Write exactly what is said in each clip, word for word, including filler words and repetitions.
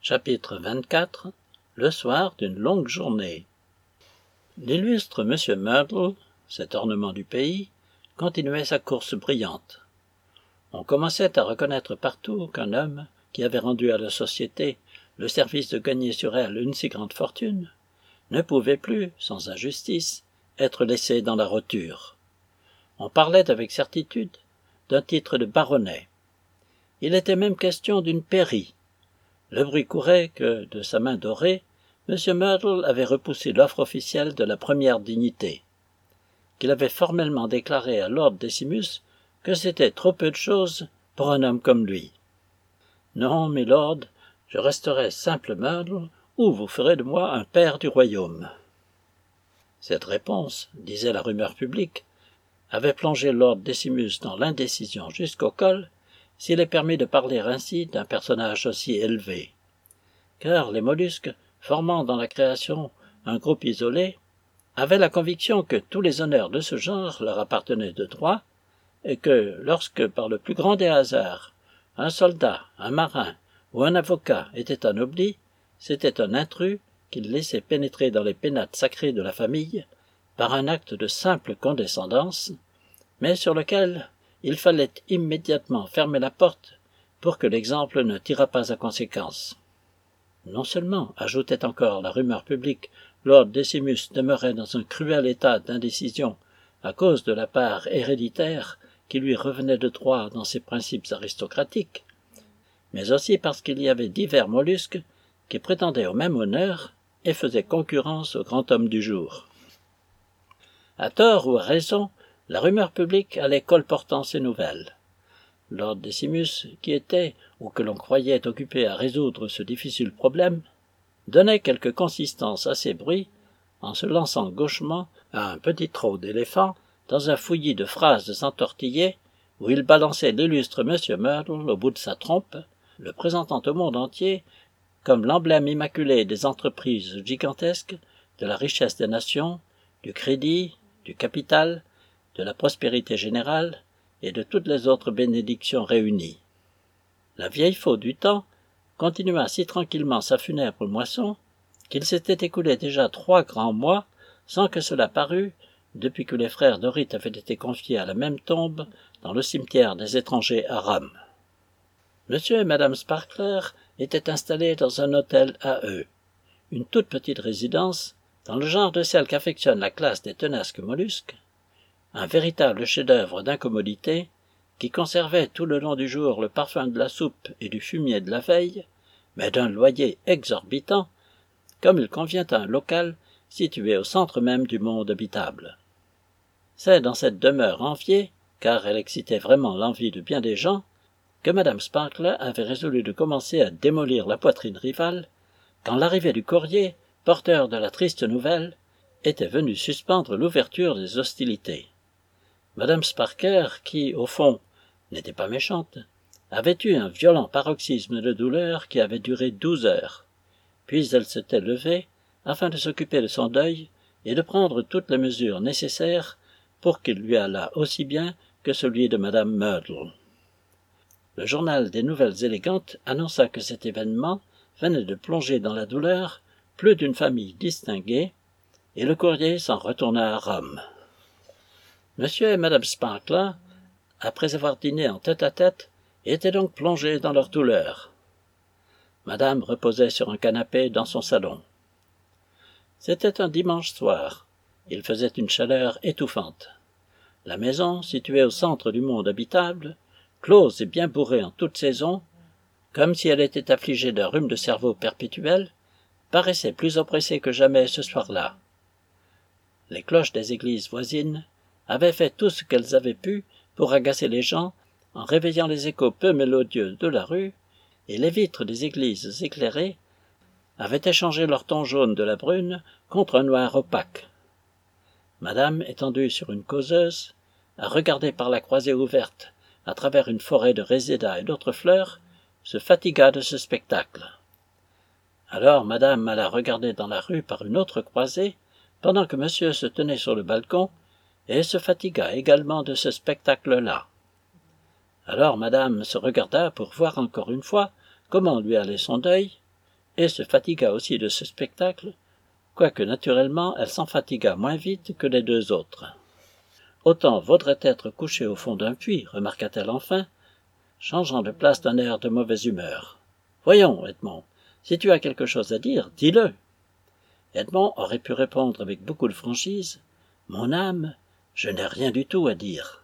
Chapitre vingt-quatre. Le soir d'une longue journée. L'illustre monsieur Merdle, cet ornement du pays, continuait sa course brillante. On commençait à reconnaître partout qu'un homme, qui avait rendu à la société le service de gagner sur elle une si grande fortune, ne pouvait plus, sans injustice, être laissé dans la roture. On parlait avec certitude d'un titre de baronnet. Il était même question d'une pairie. Le bruit courait que, de sa main dorée, monsieur Merdle avait repoussé l'offre officielle de la première dignité, qu'il avait formellement déclaré à lord Decimus que c'était trop peu de chose pour un homme comme lui. « Non, milord, je resterai simple Merdle, ou vous ferez de moi un pair du royaume. » Cette réponse, disait la rumeur publique, avait plongé lord Decimus dans l'indécision jusqu'au col, s'il est permis de parler ainsi d'un personnage aussi élevé. Car les mollusques, formant dans la création un groupe isolé, avaient la conviction que tous les honneurs de ce genre leur appartenaient de droit, et que lorsque, par le plus grand des hasards, un soldat, un marin ou un avocat était anobli, c'était un intrus qu'ils laissaient pénétrer dans les pénates sacrées de la famille par un acte de simple condescendance, mais sur lequel il fallait immédiatement fermer la porte pour que l'exemple ne tirât pas à conséquence. Non seulement, ajoutait encore la rumeur publique, lord Decimus demeurait dans un cruel état d'indécision à cause de la part héréditaire qui lui revenait de droit dans ses principes aristocratiques, mais aussi parce qu'il y avait divers mollusques qui prétendaient au même honneur et faisaient concurrence au grand homme du jour. À tort ou à raison, la rumeur publique allait colportant ces nouvelles. Lord Decimus, qui était, ou que l'on croyait occupé à résoudre ce difficile problème, donnait quelque consistance à ces bruits en se lançant gauchement à un petit trot d'éléphant dans un fouillis de phrases entortillées où il balançait l'illustre monsieur Merdle au bout de sa trompe, le présentant au monde entier comme l'emblème immaculé des entreprises gigantesques, de la richesse des nations, du crédit, du capital, de la prospérité générale et de toutes les autres bénédictions réunies. La vieille faux du temps continua si tranquillement sa funèbre moisson qu'il s'était écoulé déjà trois grands mois sans que cela parût depuis que les frères Dorit avaient été confiés à la même tombe dans le cimetière des étrangers à Rome. Monsieur et madame Sparkler étaient installés dans un hôtel à eux, une toute petite résidence dans le genre de celle qu'affectionne la classe des tenasques mollusques, un véritable chef-d'œuvre d'incommodité qui conservait tout le long du jour le parfum de la soupe et du fumier de la veille, mais d'un loyer exorbitant, comme il convient à un local situé au centre même du monde habitable. C'est dans cette demeure enviée, car elle excitait vraiment l'envie de bien des gens, que madame Sparkler avait résolu de commencer à démolir la poitrine rivale, quand l'arrivée du courrier, porteur de la triste nouvelle, était venu suspendre l'ouverture des hostilités. Madame Sparkler, qui, au fond, n'était pas méchante, avait eu un violent paroxysme de douleur qui avait duré douze heures. Puis elle s'était levée afin de s'occuper de son deuil et de prendre toutes les mesures nécessaires pour qu'il lui allât aussi bien que celui de madame Merdle. Le journal des Nouvelles élégantes annonça que cet événement venait de plonger dans la douleur plus d'une famille distinguée, et le courrier s'en retourna à Rome. Monsieur et madame Sparkler, après avoir dîné en tête-à-tête, étaient donc plongés dans leur douleur. Madame reposait sur un canapé dans son salon. C'était un dimanche soir. Il faisait une chaleur étouffante. La maison, située au centre du monde habitable, close et bien bourrée en toute saison, comme si elle était affligée d'un rhume de cerveau perpétuel, paraissait plus oppressée que jamais ce soir-là. Les cloches des églises voisines avaient fait tout ce qu'elles avaient pu pour agacer les gens en réveillant les échos peu mélodieux de la rue, et les vitres des églises éclairées avaient échangé leur ton jaune de la brune contre un noir opaque. Madame, étendue sur une causeuse, à regarder par la croisée ouverte à travers une forêt de résédas et d'autres fleurs, se fatigua de ce spectacle. Alors madame alla regarder dans la rue par une autre croisée, pendant que monsieur se tenait sur le balcon, et se fatigua également de ce spectacle-là. Alors madame se regarda pour voir encore une fois comment lui allait son deuil, et se fatigua aussi de ce spectacle, quoique naturellement elle s'en fatigua moins vite que les deux autres. Autant vaudrait être couché au fond d'un puits, remarqua-t-elle enfin, changeant de place d'un air de mauvaise humeur. Voyons, Edmond, si tu as quelque chose à dire, dis-le. Edmond aurait pu répondre avec beaucoup de franchise. Mon âme, je n'ai rien du tout à dire.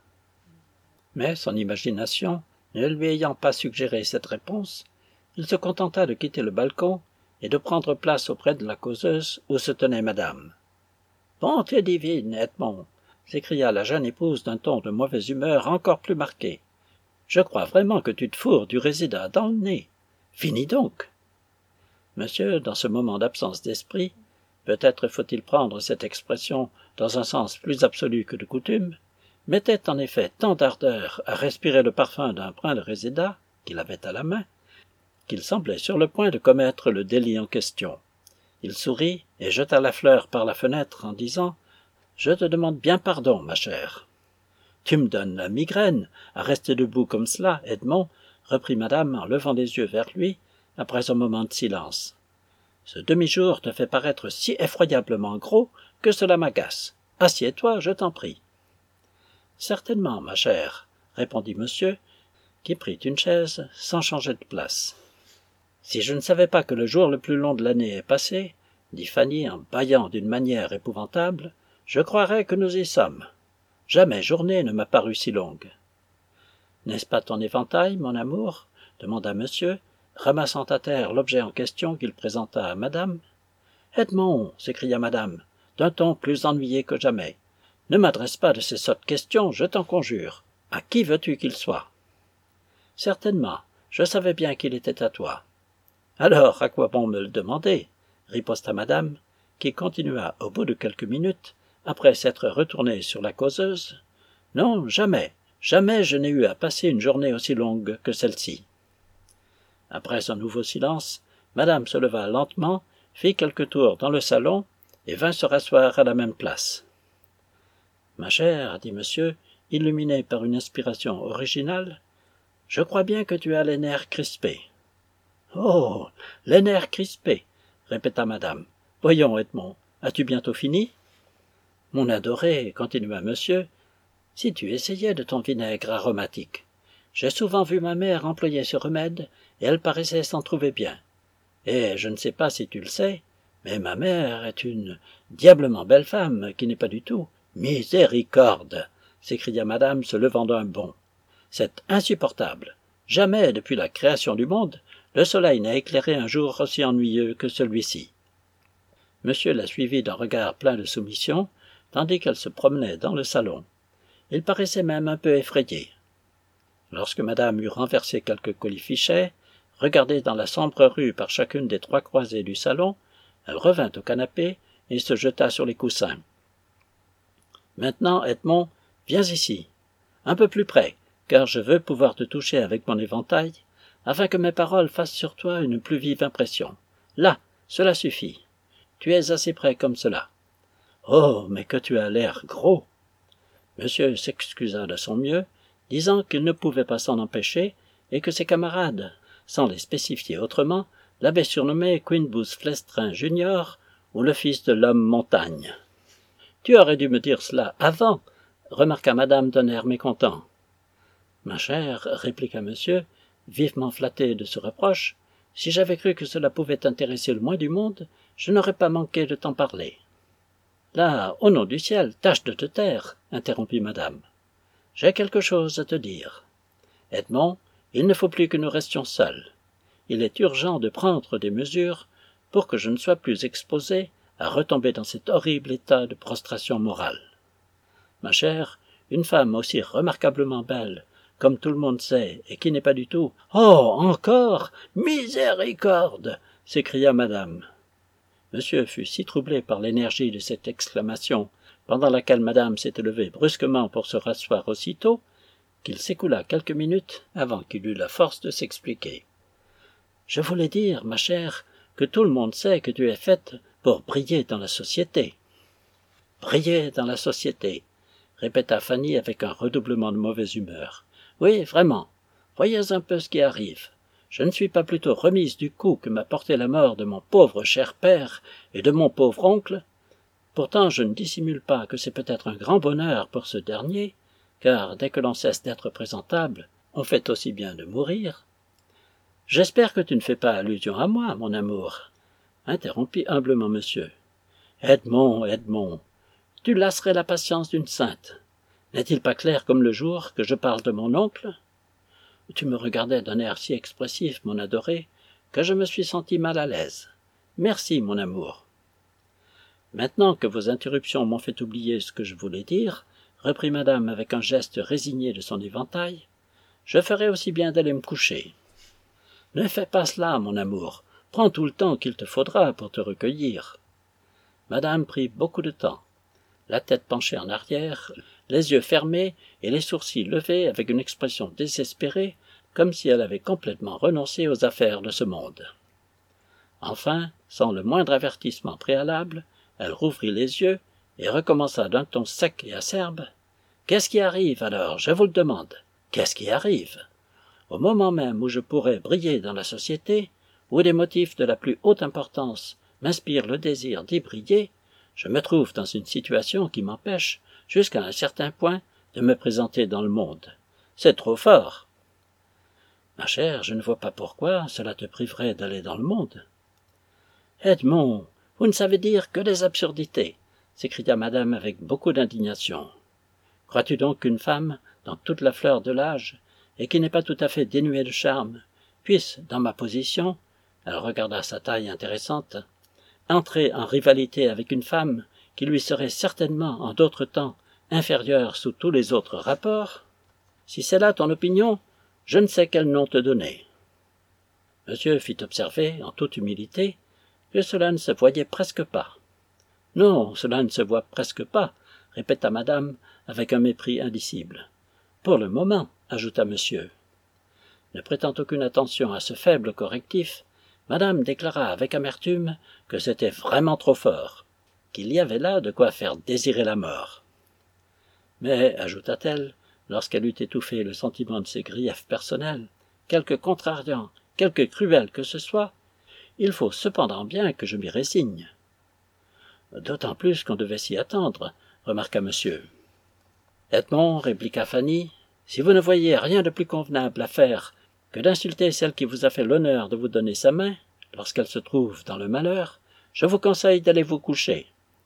Mais son imagination, ne lui ayant pas suggéré cette réponse, il se contenta de quitter le balcon et de prendre place auprès de la causeuse où se tenait madame. Bonté divine, Edmond, s'écria la jeune épouse d'un ton de mauvaise humeur encore plus marqué. Je crois vraiment que tu te fourres du résidat dans le nez. Finis donc. Monsieur, dans ce moment d'absence d'esprit, peut-être faut-il prendre cette expression dans un sens plus absolu que de coutume, mettait en effet tant d'ardeur à respirer le parfum d'un brin de résidat qu'il avait à la main, qu'il semblait sur le point de commettre le délit en question. Il sourit et jeta la fleur par la fenêtre en disant « Je te demande bien pardon, ma chère. »« Tu me donnes la migraine à rester debout comme cela, Edmond, » reprit madame en levant les yeux vers lui, après un moment de silence. « Ce demi-jour te fait paraître si effroyablement gros que cela m'agace. Assieds-toi, je t'en prie. »« Certainement, ma chère, » répondit monsieur, qui prit une chaise sans changer de place. « Si je ne savais pas que le jour le plus long de l'année est passé, » dit Fanny en bâillant d'une manière épouvantable, « je croirais que nous y sommes. Jamais journée ne m'a paru si longue. »« N'est-ce pas ton éventail, mon amour ?» demanda monsieur, ramassant à terre l'objet en question qu'il présenta à madame. « Edmond !» s'écria madame, d'un ton plus ennuyé que jamais. « Ne m'adresse pas de ces sottes questions, je t'en conjure. À qui veux-tu qu'il soit ?»« Certainement, je savais bien qu'il était à toi. »« Alors, à quoi bon me le demander ?» riposta madame, qui continua au bout de quelques minutes, après s'être retournée sur la causeuse. « Non, jamais, jamais je n'ai eu à passer une journée aussi longue que celle-ci. » Après un nouveau silence, madame se leva lentement, fit quelques tours dans le salon et vint se rasseoir à la même place. « Ma chère, » dit monsieur, illuminé par une inspiration originale, « je crois bien que tu as les nerfs crispés. »« Oh, les nerfs crispés !» répéta madame. « Voyons, Edmond, as-tu bientôt fini ?»« Mon adoré, » continua monsieur, « si tu essayais de ton vinaigre aromatique. J'ai souvent vu ma mère employer ce remède, et elle paraissait s'en trouver bien. Et je ne sais pas si tu le sais, mais ma mère est une diablement belle femme qui n'est pas du tout. »« Miséricorde !» s'écria madame se levant d'un bond. « C'est insupportable. Jamais, depuis la création du monde, le soleil n'a éclairé un jour aussi ennuyeux que celui-ci. » Monsieur la suivit d'un regard plein de soumission, tandis qu'elle se promenait dans le salon. Il paraissait même un peu effrayé. Lorsque madame eut renversé quelques colifichets, regardé dans la sombre rue par chacune des trois croisées du salon, elle revint au canapé et se jeta sur les coussins. « Maintenant, Edmond, viens ici, un peu plus près, car je veux pouvoir te toucher avec mon éventail, afin que mes paroles fassent sur toi une plus vive impression. Là, cela suffit. Tu es assez près comme cela. Oh, mais que tu as l'air gros !» Monsieur s'excusa de son mieux, disant qu'il ne pouvait pas s'en empêcher et que ses camarades, sans les spécifier autrement, l'avaient surnommé Quinbus Flestrin junior ou le fils de l'homme montagne. « Tu aurais dû me dire cela avant !» remarqua madame d'un air mécontent. « Ma chère, » répliqua monsieur, vivement flatté de ce reproche, « si j'avais cru que cela pouvait intéresser le moins du monde, je n'aurais pas manqué de t'en parler. »« Là, au nom du ciel, tâche de te taire !» interrompit madame. « J'ai quelque chose à te dire. Edmond, il ne faut plus que nous restions seuls. Il est urgent de prendre des mesures pour que je ne sois plus exposé à retomber dans cet horrible état de prostration morale. Ma chère, une femme aussi remarquablement belle, comme tout le monde sait, et qui n'est pas du tout... »« Oh, encore ! Miséricorde !» s'écria madame. Monsieur fut si troublé par l'énergie de cette exclamation, pendant laquelle madame s'était levée brusquement pour se rasseoir aussitôt, qu'il s'écoula quelques minutes avant qu'il eut la force de s'expliquer. « Je voulais dire, ma chère, que tout le monde sait que tu es faite pour briller dans la société. »« Briller dans la société !» répéta Fanny avec un redoublement de mauvaise humeur. « Oui, vraiment. Voyez un peu ce qui arrive. Je ne suis pas plutôt remise du coup que m'a porté la mort de mon pauvre cher père et de mon pauvre oncle. Pourtant je ne dissimule pas que c'est peut-être un grand bonheur pour ce dernier, car dès que l'on cesse d'être présentable, on fait aussi bien de mourir. J'espère que tu ne fais pas allusion à moi, mon amour, interrompit humblement monsieur. Edmond, Edmond, tu lasserais la patience d'une sainte. N'est-il pas clair comme le jour que je parle de mon oncle? Tu me regardais d'un air si expressif, mon adoré, que je me suis senti mal à l'aise. Merci, mon amour. Maintenant que vos interruptions m'ont fait oublier ce que je voulais dire, reprit madame avec un geste résigné de son éventail, je ferai aussi bien d'aller me coucher. Ne fais pas cela, mon amour. Prends tout le temps qu'il te faudra pour te recueillir. Madame prit beaucoup de temps, la tête penchée en arrière, les yeux fermés et les sourcils levés avec une expression désespérée, comme si elle avait complètement renoncé aux affaires de ce monde. Enfin, sans le moindre avertissement préalable, elle rouvrit les yeux et recommença d'un ton sec et acerbe. « Qu'est-ce qui arrive alors, je vous le demande? Qu'est-ce qui arrive? Au moment même où je pourrais briller dans la société, où des motifs de la plus haute importance m'inspirent le désir d'y briller, je me trouve dans une situation qui m'empêche, jusqu'à un certain point, de me présenter dans le monde. C'est trop fort. Ma chère, je ne vois pas pourquoi cela te priverait d'aller dans le monde. Edmond, vous ne savez dire que des absurdités, s'écria madame avec beaucoup d'indignation. Crois-tu donc qu'une femme, dans toute la fleur de l'âge, et qui n'est pas tout à fait dénuée de charme, puisse, dans ma position, elle regarda sa taille intéressante, entrer en rivalité avec une femme qui lui serait certainement, en d'autres temps, inférieure sous tous les autres rapports? Si c'est là ton opinion, je ne sais quel nom te donner. Monsieur fit observer, en toute humilité, que cela ne se voyait presque pas. Non, cela ne se voit presque pas, répéta madame avec un mépris indicible. Pour le moment, ajouta monsieur. Ne prêtant aucune attention à ce faible correctif, madame déclara avec amertume que c'était vraiment trop fort, qu'il y avait là de quoi faire désirer la mort. Mais, ajouta-t-elle, lorsqu'elle eut étouffé le sentiment de ses griefs personnels, quelque contrariant, quelque cruel que ce soit, il faut cependant bien que je m'y résigne. D'autant plus qu'on devait s'y attendre, remarqua monsieur. Edmond, répliqua Fanny, si vous ne voyez rien de plus convenable à faire que d'insulter celle qui vous a fait l'honneur de vous donner sa main, lorsqu'elle se trouve dans le malheur, je vous conseille d'aller vous coucher.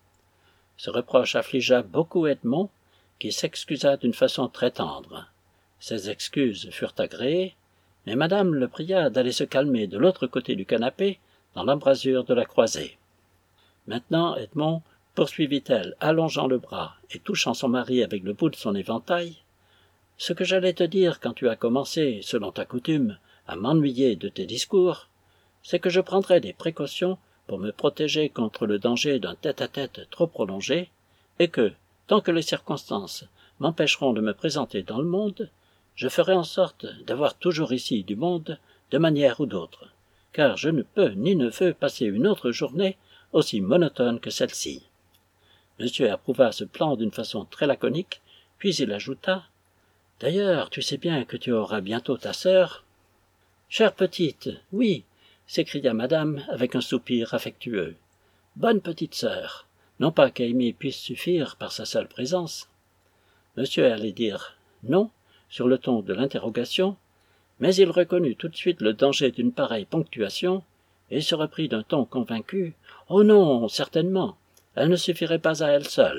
Ce reproche affligea beaucoup Edmond, qui s'excusa d'une façon très tendre. Ses excuses furent agréées, mais madame le pria d'aller se calmer de l'autre côté du canapé, dans l'embrasure de la croisée. Maintenant, Edmond, poursuivit-elle, allongeant le bras et touchant son mari avec le bout de son éventail, ce que j'allais te dire quand tu as commencé, selon ta coutume, à m'ennuyer de tes discours, c'est que je prendrai des précautions pour me protéger contre le danger d'un tête-à-tête trop prolongé, et que, tant que les circonstances m'empêcheront de me présenter dans le monde, je ferai en sorte d'avoir toujours ici du monde, de manière ou d'autre, car je ne peux ni ne veux passer une autre journée aussi monotone que celle-ci. Monsieur approuva ce plan d'une façon très laconique, puis il ajouta « D'ailleurs, tu sais bien que tu auras bientôt ta sœur. »« Chère petite, oui, » s'écria madame avec un soupir affectueux. « Bonne petite sœur, non pas qu'Amy puisse suffire par sa seule présence. » Monsieur allait dire « non » sur le ton de l'interrogation, mais il reconnut tout de suite le danger d'une pareille ponctuation, et se reprit d'un ton convaincu « Oh non, certainement, elle ne suffirait pas à elle seule. »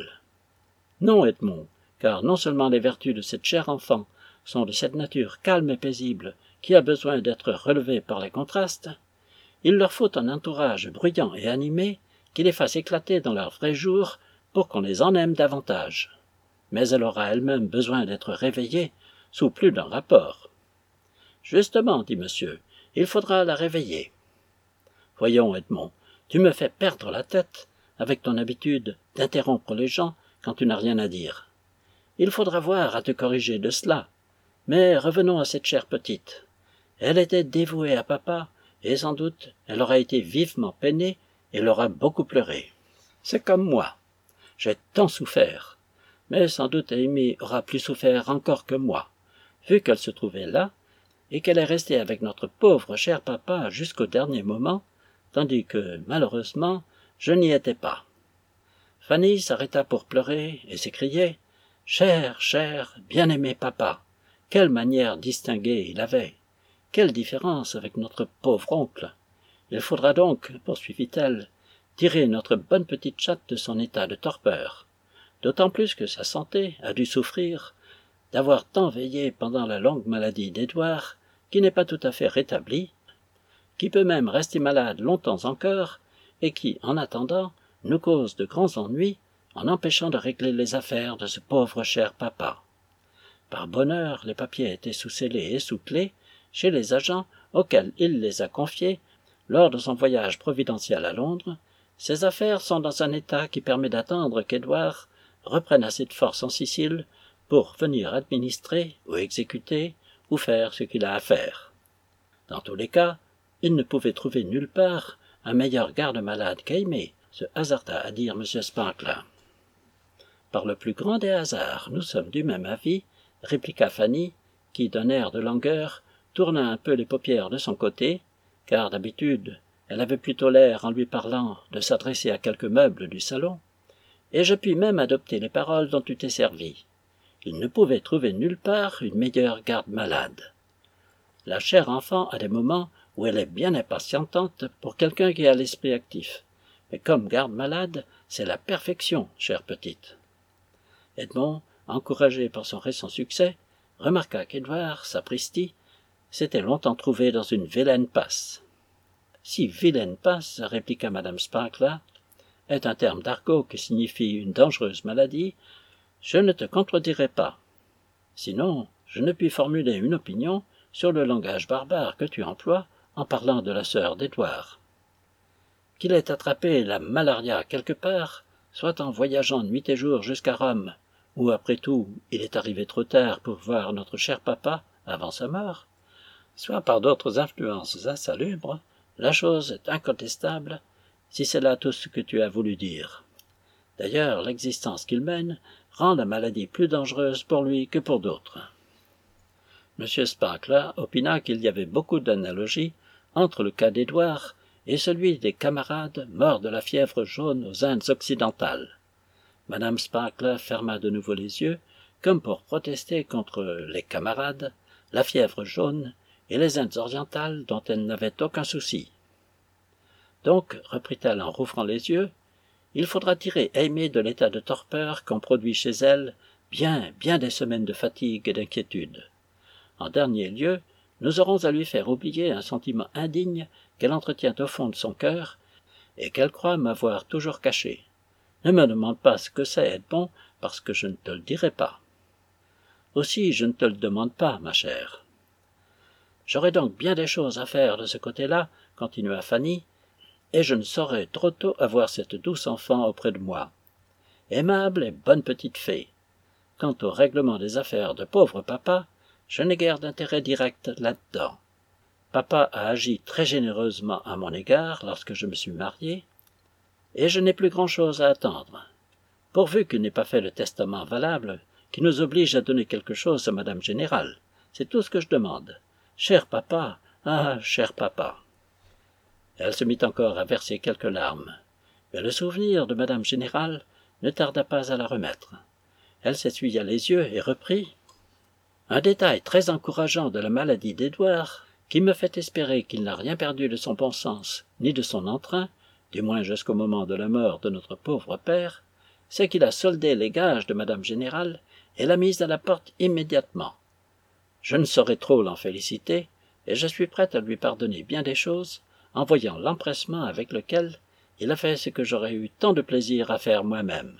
Non, Edmond, car non seulement les vertus de cette chère enfant sont de cette nature calme et paisible qui a besoin d'être relevée par les contrastes, il leur faut un entourage bruyant et animé qui les fasse éclater dans leur vrai jour pour qu'on les en aime davantage. Mais elle aura elle-même besoin d'être réveillée sous plus d'un rapport. Justement, dit monsieur, il faudra la réveiller. Voyons, Edmond, tu me fais perdre la tête avec ton habitude d'interrompre les gens quand tu n'as rien à dire. Il faudra voir à te corriger de cela. Mais revenons à cette chère petite. Elle était dévouée à papa, et sans doute elle aura été vivement peinée et l'aura beaucoup pleuré. C'est comme moi. J'ai tant souffert. Mais sans doute Amy aura plus souffert encore que moi, vu qu'elle se trouvait là, et qu'elle est restée avec notre pauvre cher papa jusqu'au dernier moment, tandis que, malheureusement, je n'y étais pas. Fanny s'arrêta pour pleurer et s'écriait « Cher, cher, bien-aimé papa, quelle manière distinguée il avait! Quelle différence avec notre pauvre oncle! Il faudra donc, poursuivit-elle, tirer notre bonne petite chatte de son état de torpeur, d'autant plus que sa santé a dû souffrir d'avoir tant veillé pendant la longue maladie d'Édouard, qui n'est pas tout à fait rétablie, qui peut même rester malade longtemps encore, et qui, en attendant, nous cause de grands ennuis en empêchant de régler les affaires de ce pauvre cher papa. Par bonheur, les papiers étaient sous scellés et sous clé chez les agents auxquels il les a confiés lors de son voyage providentiel à Londres. Ces affaires sont dans un état qui permet d'attendre qu'Édouard reprenne assez de force en Sicile pour venir administrer ou exécuter ou faire ce qu'il a à faire. Dans tous les cas, il ne pouvait trouver nulle part un meilleur garde-malade qu'Aimé, se hasarda à dire M. Sparkler. Par le plus grand des hasards, nous sommes du même avis, répliqua Fanny, qui, d'un air de langueur, tourna un peu les paupières de son côté, car d'habitude, elle avait plutôt l'air, en lui parlant, de s'adresser à quelques meubles du salon, et je puis même adopter les paroles dont tu t'es servi. Il ne pouvait trouver nulle part une meilleure garde-malade. La chère enfant a des moments où elle est bien impatientante pour quelqu'un qui a l'esprit actif, mais comme garde-malade, c'est la perfection, chère petite. Edmond, encouragé par son récent succès, remarqua qu'Édouard, sapristi, s'était longtemps trouvé dans une vilaine passe. « Si vilaine passe, répliqua madame Sparkler, est un terme d'argot qui signifie une dangereuse maladie, je ne te contredirai pas. Sinon, je ne puis formuler une opinion sur le langage barbare que tu emploies en parlant de la sœur d'Édouard. Qu'il ait attrapé la malaria quelque part, soit en voyageant nuit et jour jusqu'à Rome, ou après tout, il est arrivé trop tard pour voir notre cher papa avant sa mort, soit par d'autres influences insalubres, la chose est incontestable, si c'est là tout ce que tu as voulu dire. D'ailleurs, l'existence qu'il mène rend la maladie plus dangereuse pour lui que pour d'autres. » M. Sparkler opina qu'il y avait beaucoup d'analogies entre le cas d'Édouard et celui des camarades morts de la fièvre jaune aux Indes occidentales. Madame Sparkler ferma de nouveau les yeux, comme pour protester contre les camarades, la fièvre jaune et les Indes orientales dont elle n'avait aucun souci. Donc, reprit-elle en rouvrant les yeux, il faudra tirer Aimée de l'état de torpeur qu'ont produit chez elle bien, bien des semaines de fatigue et d'inquiétude. En dernier lieu, nous aurons à lui faire oublier un sentiment indigne qu'elle entretient au fond de son cœur et qu'elle croit m'avoir toujours caché. Ne me demande pas ce que c'est, Edmond, parce que je ne te le dirai pas. Aussi, je ne te le demande pas, ma chère. J'aurai donc bien des choses à faire de ce côté-là, continua Fanny, et je ne saurais trop tôt avoir cette douce enfant auprès de moi. Aimable et bonne petite fée. Quant au règlement des affaires de pauvre papa, je n'ai guère d'intérêt direct là-dedans. Papa a agi très généreusement à mon égard lorsque je me suis marié, et je n'ai plus grand-chose à attendre. Pourvu qu'il n'ait pas fait le testament valable, qui nous oblige à donner quelque chose à Madame Générale, c'est tout ce que je demande. Cher papa, ah, cher papa. Elle se mit encore à verser quelques larmes, mais le souvenir de Madame Générale ne tarda pas à la remettre. Elle s'essuya les yeux et reprit. Un détail très encourageant de la maladie d'Édouard, qui me fait espérer qu'il n'a rien perdu de son bon sens, ni de son entrain, du moins jusqu'au moment de la mort de notre pauvre père, c'est qu'il a soldé les gages de Madame Générale et l'a mise à la porte immédiatement. Je ne saurais trop l'en féliciter, et je suis prête à lui pardonner bien des choses, en voyant l'empressement avec lequel il a fait ce que j'aurais eu tant de plaisir à faire moi-même.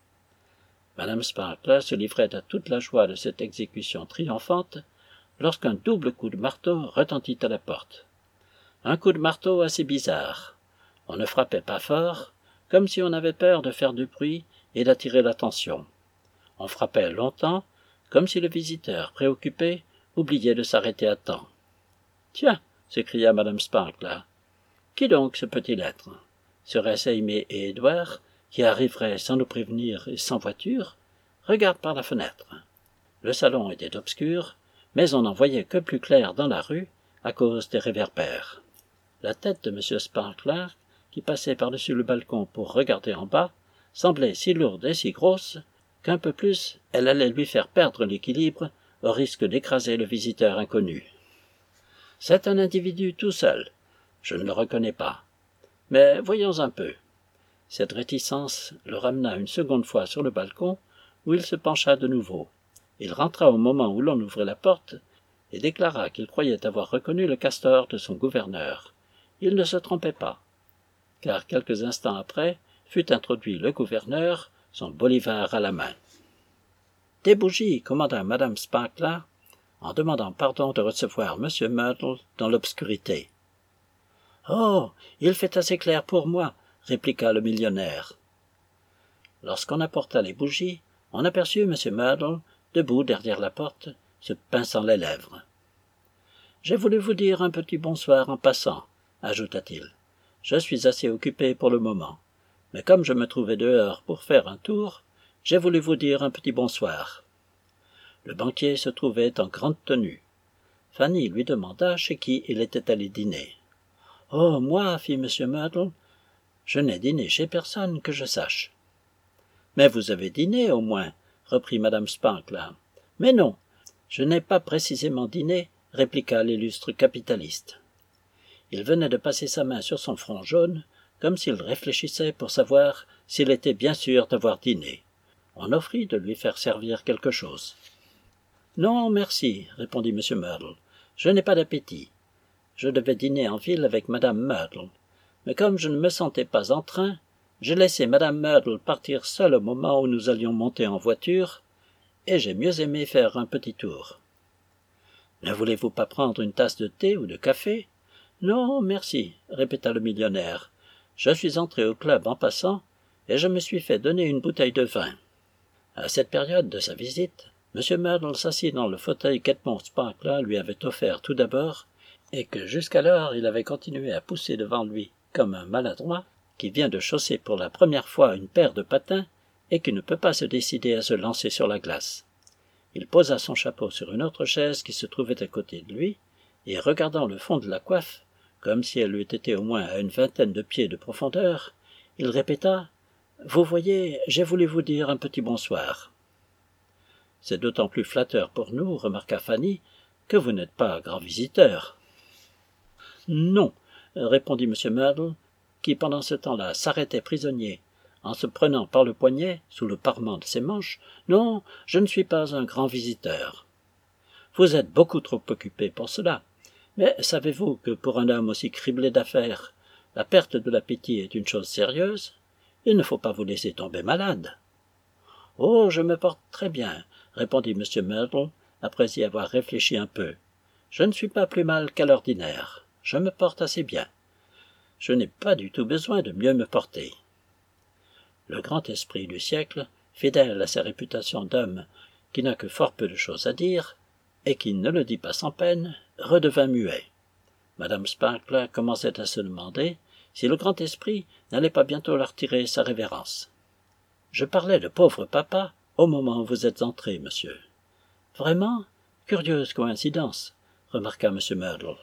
Madame Sparkler se livrait à toute la joie de cette exécution triomphante, lorsqu'un double coup de marteau retentit à la porte. Un coup de marteau assez bizarre. On ne frappait pas fort, comme si on avait peur de faire du bruit et d'attirer l'attention. On frappait longtemps, comme si le visiteur, préoccupé, oubliait de s'arrêter à temps. « Tiens !» s'écria madame Sparkler. « Qui donc ce peut-il être? Serait-ce Aimée et Édouard, qui arriveraient sans nous prévenir et sans voiture? Regarde par la fenêtre. » Le salon était obscur, mais on n'en voyait que plus clair dans la rue à cause des réverbères. La tête de M. Sparkler, qui passait par-dessus le balcon pour regarder en bas, semblait si lourde et si grosse qu'un peu plus elle allait lui faire perdre l'équilibre au risque d'écraser le visiteur inconnu. C'est un individu tout seul. Je ne le reconnais pas. Mais voyons un peu. Cette réticence le ramena une seconde fois sur le balcon, où il se pencha de nouveau. Il rentra au moment où l'on ouvrait la porte et déclara qu'il croyait avoir reconnu le castor de son gouverneur. Il ne se trompait pas, car quelques instants après fut introduit le gouverneur, son bolivar à la main. « Des bougies » commanda madame Sparkler, en demandant pardon de recevoir M. Merdle dans l'obscurité. « Oh, il fait assez clair pour moi » répliqua le millionnaire. Lorsqu'on apporta les bougies, on aperçut M. Merdle, debout derrière la porte, se pinçant les lèvres. « J'ai voulu vous dire un petit bonsoir en passant, » ajouta-t-il. « Je suis assez occupé pour le moment, mais comme je me trouvais dehors pour faire un tour, j'ai voulu vous dire un petit bonsoir. » Le banquier se trouvait en grande tenue. Fanny lui demanda chez qui il était allé dîner. « Oh, moi, fit M. Merdle, je n'ai dîné chez personne que je sache. »« Mais vous avez dîné, au moins, » reprit madame Sparkler. « Mais non, je n'ai pas précisément dîné, » répliqua l'illustre capitaliste. Il venait de passer sa main sur son front jaune, comme s'il réfléchissait pour savoir s'il était bien sûr d'avoir dîné. On offrit de lui faire servir quelque chose. « Non, merci, » répondit M. Merdle. « Je n'ai pas d'appétit. Je devais dîner en ville avec madame Merdle. Mais comme je ne me sentais pas en train, j'ai laissé madame Merdle partir seule au moment où nous allions monter en voiture, et j'ai mieux aimé faire un petit tour. »« Ne voulez-vous pas prendre une tasse de thé ou de café ?»« Non, merci, » répéta le millionnaire. « Je suis entré au club en passant, et je me suis fait donner une bouteille de vin. » À cette période de sa visite, M. Merdle s'assit dans le fauteuil qu'Edmond Sparkler lui avait offert tout d'abord, et que jusqu'alors il avait continué à pousser devant lui comme un maladroit qui vient de chausser pour la première fois une paire de patins et qui ne peut pas se décider à se lancer sur la glace. Il posa son chapeau sur une autre chaise qui se trouvait à côté de lui, et regardant le fond de la coiffe, comme si elle eût été au moins à une vingtaine de pieds de profondeur, il répéta « Vous voyez, j'ai voulu vous dire un petit bonsoir. »« C'est d'autant plus flatteur pour nous, remarqua Fanny, que vous n'êtes pas grand visiteur. »« Non, » répondit M. Merdle, qui pendant ce temps-là s'arrêtait prisonnier, en se prenant par le poignet, sous le parement de ses manches. « Non, je ne suis pas un grand visiteur. Vous êtes beaucoup trop occupé pour cela. Mais savez-vous que pour un homme aussi criblé d'affaires, la perte de l'appétit est une chose sérieuse? Il ne faut pas vous laisser tomber malade. »« Oh, je me porte très bien, » répondit M. Merdle, après y avoir réfléchi un peu. « Je ne suis pas plus mal qu'à l'ordinaire. Je me porte assez bien. Je n'ai pas du tout besoin de mieux me porter. » Le grand esprit du siècle, fidèle à sa réputation d'homme qui n'a que fort peu de choses à dire, et qui ne le dit pas sans peine, redevint muet. Madame Sparkler commençait à se demander si le grand esprit n'allait pas bientôt leur tirer sa révérence. « Je parlais de pauvre papa au moment où vous êtes entré, monsieur. »« Vraiment ? Curieuse coïncidence, » remarqua M. Merdle.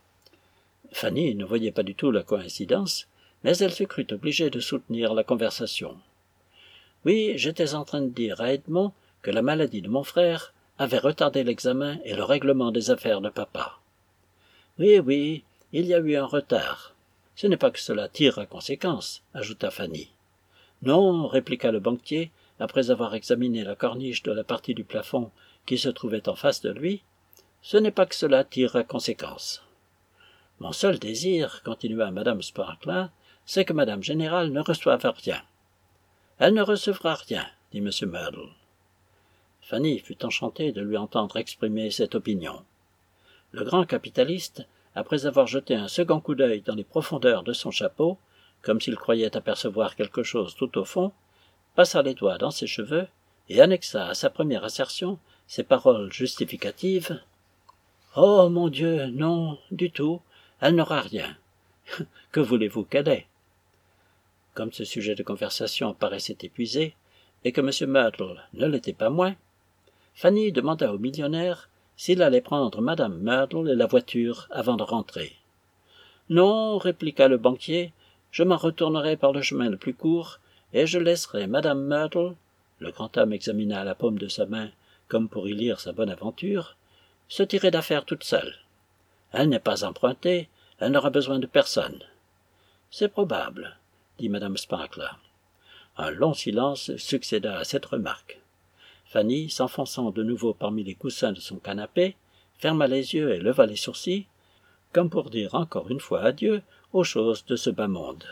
Fanny ne voyait pas du tout la coïncidence, mais elle se crut obligée de soutenir la conversation. « Oui, j'étais en train de dire à Edmond que la maladie de mon frère avait retardé l'examen et le règlement des affaires de papa. »« Oui, oui, il y a eu un retard. Ce n'est pas que cela tire à conséquence, » ajouta Fanny. « Non, » répliqua le banquier, après avoir examiné la corniche de la partie du plafond qui se trouvait en face de lui, « ce n'est pas que cela tire à conséquence. Mon seul désir, continua madame Sparkler, c'est que madame Générale ne reçoive rien. »« Elle ne recevra rien, » dit M. Merdle. Fanny fut enchantée de lui entendre exprimer cette opinion. Le grand capitaliste, après avoir jeté un second coup d'œil dans les profondeurs de son chapeau, comme s'il croyait apercevoir quelque chose tout au fond, passa les doigts dans ses cheveux et annexa à sa première assertion ces paroles justificatives. « Oh, mon Dieu, non, du tout, elle n'aura rien. Que voulez-vous qu'elle ait ?» Comme ce sujet de conversation paraissait épuisé, et que M. Merdle ne l'était pas moins, Fanny demanda au millionnaire s'il allait prendre madame Merdle et la voiture avant de rentrer. « Non, répliqua le banquier, je m'en retournerai par le chemin le plus court, et je laisserai madame Merdle, le grand homme examina la paume de sa main comme pour y lire sa bonne aventure, se tirer d'affaire toute seule. Elle n'est pas empruntée, elle n'aura besoin de personne. »« C'est probable, » dit madame Sparkler. Un long silence succéda à cette remarque. Fanny, s'enfonçant de nouveau parmi les coussins de son canapé, ferma les yeux et leva les sourcils, comme pour dire encore une fois adieu aux choses de ce bas monde.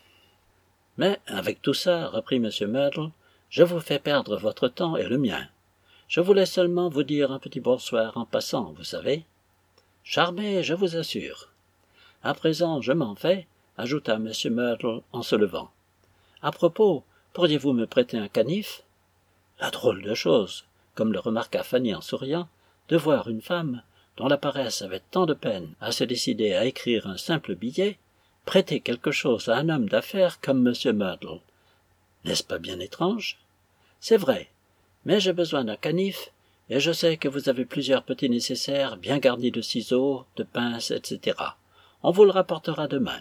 « Mais, avec tout ça, reprit M. Merdle, je vous fais perdre votre temps et le mien. Je voulais seulement vous dire un petit bonsoir en passant, vous savez. »« Charmé, je vous assure. »« À présent, je m'en vais, » ajouta M. Merdle en se levant. « À propos, pourriez-vous me prêter un canif ?»« La drôle de chose, comme le remarqua Fanny en souriant, de voir une femme, dont la paresse avait tant de peine à se décider à écrire un simple billet, prêter quelque chose à un homme d'affaires comme M. Merdle. N'est-ce pas bien étrange? C'est vrai, mais j'ai besoin d'un canif, et je sais que vous avez plusieurs petits nécessaires bien garnis de ciseaux, de pinces, et cetera. On vous le rapportera demain.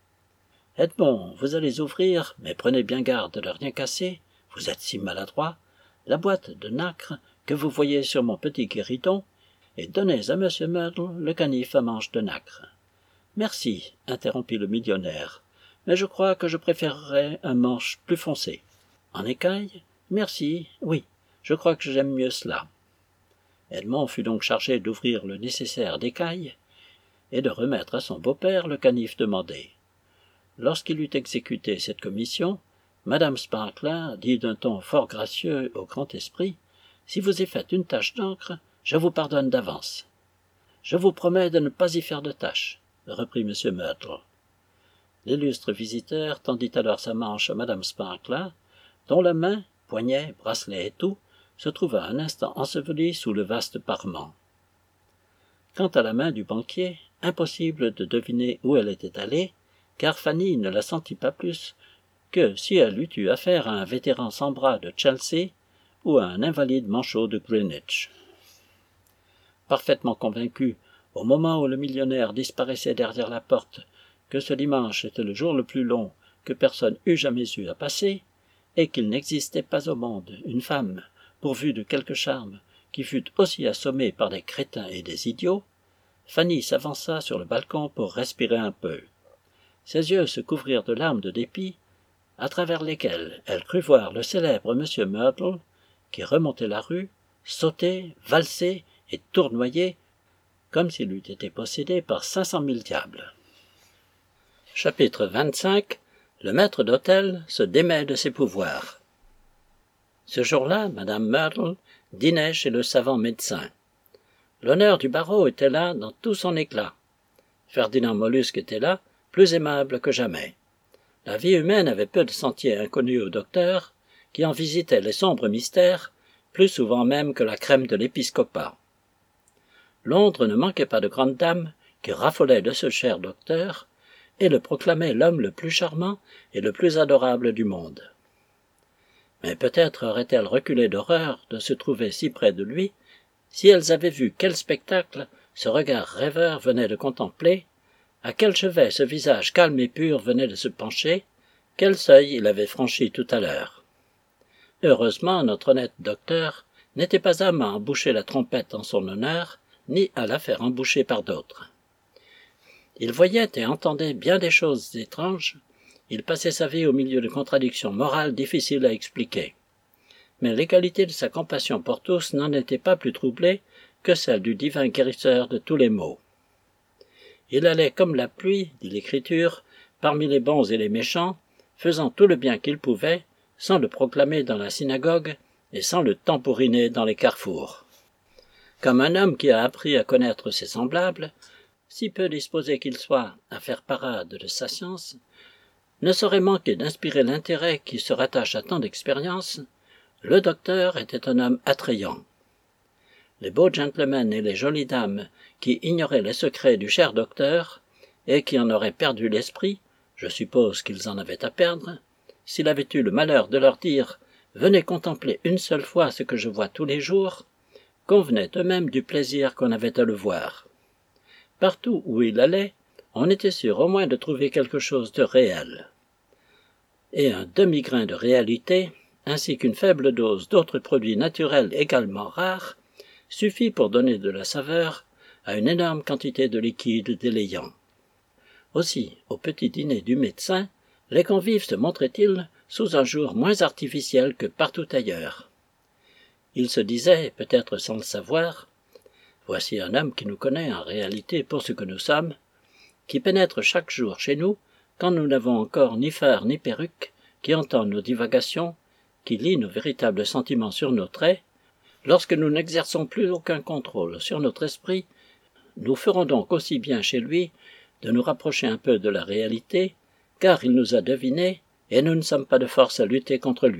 Edmond, vous allez ouvrir, mais prenez bien garde de rien casser, vous êtes si maladroit, la boîte de nacre que vous voyez sur mon petit guéridon, et donnez à M. Merdle le canif à manche de nacre. Merci, interrompit le millionnaire, mais je crois que je préférerais un manche plus foncé. En écaille? Merci, oui, je crois que j'aime mieux cela. Edmond fut donc chargé d'ouvrir le nécessaire d'écaille et de remettre à son beau-père le canif demandé. Lorsqu'il eut exécuté cette commission, madame Sparkler dit d'un ton fort gracieux au grand esprit, « Si vous y faites une tache d'encre, je vous pardonne d'avance. »« Je vous promets de ne pas y faire de tache, » reprit M. Merdle. L'illustre visiteur tendit alors sa manche à madame Sparkler, dont la main, poignet, bracelet et tout, se trouva un instant ensevelie sous le vaste parement. Quant à la main du banquier, impossible de deviner où elle était allée, car Fanny ne la sentit pas plus que si elle eût eu affaire à un vétéran sans bras de Chelsea ou à un invalide manchot de Greenwich. Parfaitement convaincu, au moment où le millionnaire disparaissait derrière la porte, que ce dimanche était le jour le plus long que personne eût jamais eu à passer, et qu'il n'existait pas au monde une femme, pourvue de quelque charme, qui fût aussi assommée par des crétins et des idiots, Fanny s'avança sur le balcon pour respirer un peu. Ses yeux se couvrirent de larmes de dépit, à travers lesquelles elle crut voir le célèbre M. Merdle, qui remontait la rue, sautait, valsait et tournoyait, comme s'il eût été possédé par cinq cent mille diables. Chapitre vingt-cinq. Le maître d'hôtel se démet de ses pouvoirs. Ce jour-là, madame Merdle dînait chez le savant médecin. L'honneur du barreau était là dans tout son éclat. Ferdinand Mollusque était là, plus aimable que jamais. La vie humaine avait peu de sentiers inconnus au docteur, qui en visitait les sombres mystères, plus souvent même que la crème de l'épiscopat. Londres ne manquait pas de grandes dames qui raffolaient de ce cher docteur et le proclamaient l'homme le plus charmant et le plus adorable du monde. Mais peut-être auraient-elles reculé d'horreur de se trouver si près de lui si elles avaient vu quel spectacle ce regard rêveur venait de contempler, à quel chevet ce visage calme et pur venait de se pencher, quel seuil il avait franchi tout à l'heure. Heureusement, notre honnête docteur n'était pas âme à emboucher la trompette en son honneur, ni à la faire emboucher par d'autres. Il voyait et entendait bien des choses étranges, il passait sa vie au milieu de contradictions morales difficiles à expliquer. Mais les qualités de sa compassion pour tous n'en étaient pas plus troublées que celles du divin guérisseur de tous les maux. Il allait comme la pluie, dit l'Écriture, parmi les bons et les méchants, faisant tout le bien qu'il pouvait, sans le proclamer dans la synagogue et sans le tambouriner dans les carrefours. Comme un homme qui a appris à connaître ses semblables, si peu disposé qu'il soit à faire parade de sa science, ne saurait manquer d'inspirer l'intérêt qui se rattache à tant d'expérience, le docteur était un homme attrayant. Les beaux gentlemen et les jolies dames qui ignoraient les secrets du cher docteur et qui en auraient perdu l'esprit, je suppose qu'ils en avaient à perdre, s'il avait eu le malheur de leur dire « Venez contempler une seule fois ce que je vois tous les jours », convenaient eux-mêmes du plaisir qu'on avait à le voir. Partout où il allait, on était sûr au moins de trouver quelque chose de réel. Et un demi-grain de réalité, ainsi qu'une faible dose d'autres produits naturels également rares, suffit pour donner de la saveur à une énorme quantité de liquide délayant. Aussi, au petit dîner du médecin, les convives se montraient-ils sous un jour moins artificiel que partout ailleurs. Ils se disaient, peut-être sans le savoir, « Voici un homme qui nous connaît en réalité pour ce que nous sommes, qui pénètre chaque jour chez nous quand nous n'avons encore ni phare ni perruque, qui entend nos divagations, qui lit nos véritables sentiments sur nos traits. Lorsque nous n'exerçons plus aucun contrôle sur notre esprit, nous ferons donc aussi bien chez lui de nous rapprocher un peu de la réalité, car il nous a devinés et nous ne sommes pas de force à lutter contre lui. »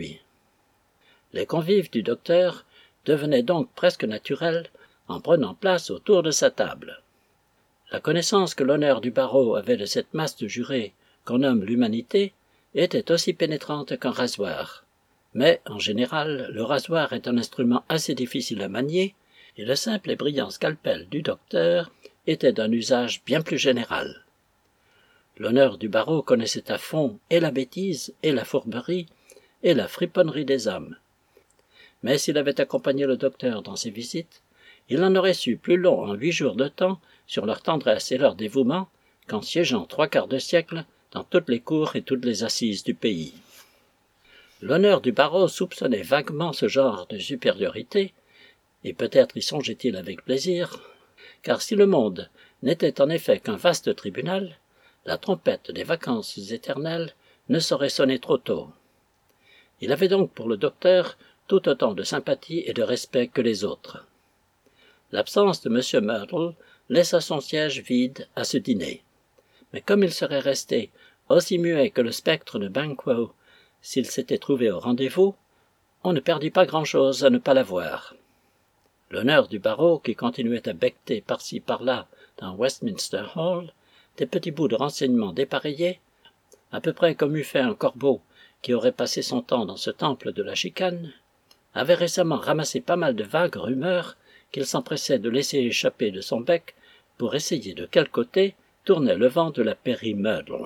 Les convives du docteur devenaient donc presque naturels en prenant place autour de sa table. La connaissance que l'honneur du barreau avait de cette masse de jurés qu'on nomme l'humanité était aussi pénétrante qu'un rasoir. Mais, en général, le rasoir est un instrument assez difficile à manier, et le simple et brillant scalpel du docteur était d'un usage bien plus général. L'honneur du barreau connaissait à fond et la bêtise, et la fourberie, et la friponnerie des hommes. Mais s'il avait accompagné le docteur dans ses visites, il en aurait su plus long en huit jours de temps sur leur tendresse et leur dévouement qu'en siégeant trois quarts de siècle dans toutes les cours et toutes les assises du pays. L'honneur du barreau soupçonnait vaguement ce genre de supériorité, et peut-être y songeait-il avec plaisir, car si le monde n'était en effet qu'un vaste tribunal, la trompette des vacances éternelles ne saurait sonner trop tôt. Il avait donc pour le docteur tout autant de sympathie et de respect que les autres. L'absence de M. Merdle laissa son siège vide à ce dîner. Mais comme il serait resté aussi muet que le spectre de Banquo s'il s'était trouvé au rendez-vous, on ne perdit pas grand-chose à ne pas l'avoir. L'honneur du barreau, qui continuait à becqueter par-ci par-là dans Westminster Hall, des petits bouts de renseignements dépareillés, à peu près comme eût fait un corbeau qui aurait passé son temps dans ce temple de la chicane, avait récemment ramassé pas mal de vagues rumeurs qu'il s'empressait de laisser échapper de son bec pour essayer de quel côté tournait le vent de la pairie Merdle.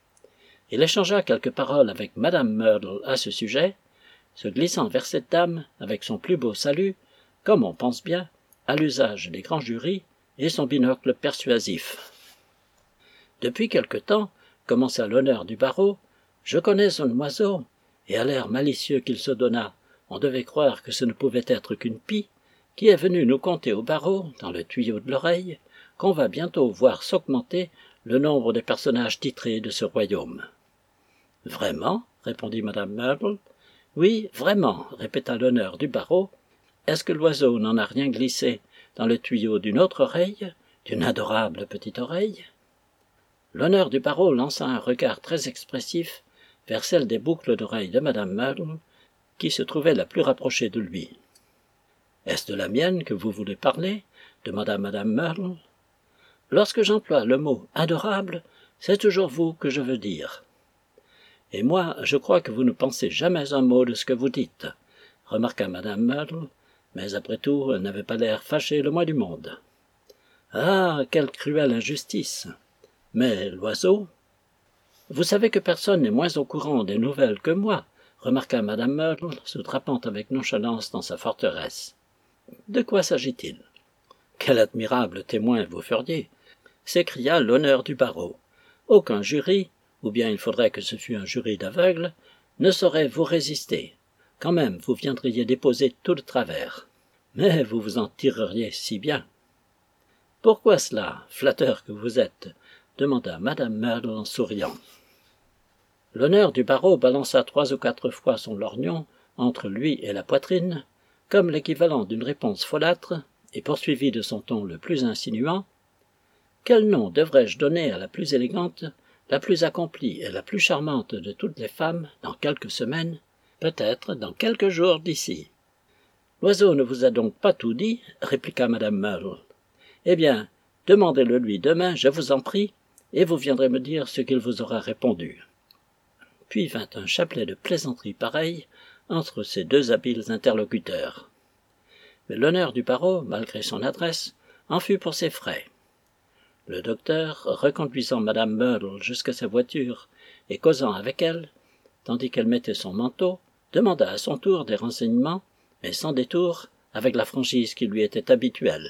Il échangea quelques paroles avec Madame Merdle à ce sujet, se glissant vers cette dame avec son plus beau salut, comme on pense bien, à l'usage des grands jurys et son binocle persuasif. « Depuis quelque temps, commença l'honneur du barreau, je connais un oiseau, et à l'air malicieux qu'il se donna, on devait croire que ce ne pouvait être qu'une pie, qui est venu nous conter au barreau, dans le tuyau de l'oreille, qu'on va bientôt voir s'augmenter le nombre des personnages titrés de ce royaume. »« Vraiment ?» répondit Madame Merdle. « Oui, vraiment, » répéta l'honneur du barreau. « Est-ce que l'oiseau n'en a rien glissé dans le tuyau d'une autre oreille, d'une adorable petite oreille ?» L'honneur du barreau lança un regard très expressif vers celle des boucles d'oreilles de Madame Merdle, qui se trouvait la plus rapprochée de lui. « Est-ce de la mienne que vous voulez parler ?» demanda Madame Merdle. « Lorsque j'emploie le mot « adorable », c'est toujours vous que je veux dire. »« Et moi, je crois que vous ne pensez jamais un mot de ce que vous dites, » remarqua Madame Merdle, mais après tout, elle n'avait pas l'air fâchée le moins du monde. « Ah, quelle cruelle injustice ! Mais l'oiseau ?»« Vous savez que personne n'est moins au courant des nouvelles que moi, » remarqua Madame Merdle, se drapant avec nonchalance dans sa forteresse. « De quoi s'agit-il ?»« Quel admirable témoin vous feriez !» s'écria l'honneur du barreau. « Aucun jury, ou bien il faudrait que ce fût un jury d'aveugles, ne saurait vous résister. Quand même, vous viendriez déposer tout de travers. Mais vous vous en tireriez si bien. »« Pourquoi cela, flatteur que vous êtes ?» demanda Madame Merdle en souriant. L'honneur du barreau balança trois ou quatre fois son lorgnon entre lui et la poitrine, comme l'équivalent d'une réponse folâtre, et poursuivit de son ton le plus insinuant. « Quel nom devrais-je donner à la plus élégante, la plus accomplie et la plus charmante de toutes les femmes dans quelques semaines, peut-être dans quelques jours d'ici ?»« L'oiseau ne vous a donc pas tout dit, » répliqua Madame Merdle. « Eh bien, demandez-le lui demain, je vous en prie, et vous viendrez me dire ce qu'il vous aura répondu. » Puis vint un chapelet de plaisanteries pareilles entre ces deux habiles interlocuteurs. mais l'honneur du barreau, malgré son adresse, en fut pour ses frais. Le docteur, reconduisant madame Merdle jusqu'à sa voiture et causant avec elle, tandis qu'elle mettait son manteau, demanda à son tour des renseignements, mais sans détour, avec la franchise qui lui était habituelle.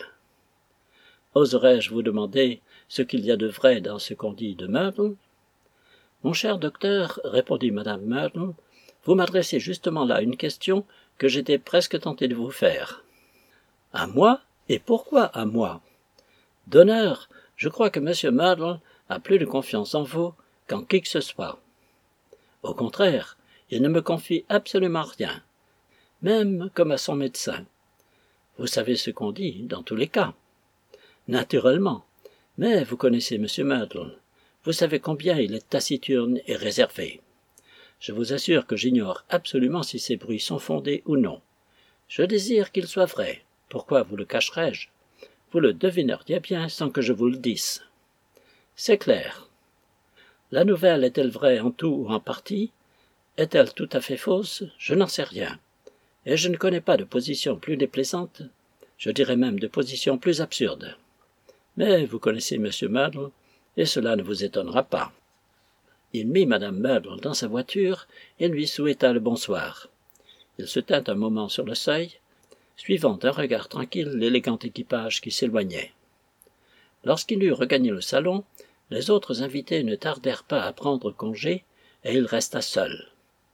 « Oserais-je vous demander ce qu'il y a de vrai dans ce qu'on dit de Merdle ?»« Mon cher docteur, répondit madame Merdle, vous m'adressez justement là une question que j'étais presque tenté de vous faire. »« À moi? Et pourquoi à moi? D'honneur, je crois que M. Merdle a plus de confiance en vous qu'en qui que ce soit. Au contraire, il ne me confie absolument rien, même comme à son médecin. Vous savez ce qu'on dit dans tous les cas. Naturellement, mais vous connaissez M. Merdle. Vous savez combien il est taciturne et réservé. Je vous assure que j'ignore absolument si ces bruits sont fondés ou non. Je désire qu'ils soient vrais. Pourquoi vous le cacherais-je? Vous le devineriez bien sans que je vous le dise. C'est clair. La nouvelle est-elle vraie en tout ou en partie? Est-elle tout à fait fausse? Je n'en sais rien. Et je ne connais pas de position plus déplaisante, je dirais même de position plus absurde. Mais vous connaissez M. Merdle, et cela ne vous étonnera pas. Il mit madame Merdle dans sa voiture et lui souhaita le bonsoir. Il se tint un moment sur le seuil, suivant d'un regard tranquille l'élégant équipage qui s'éloignait. Lorsqu'il eut regagné le salon, les autres invités ne tardèrent pas à prendre congé, et il resta seul.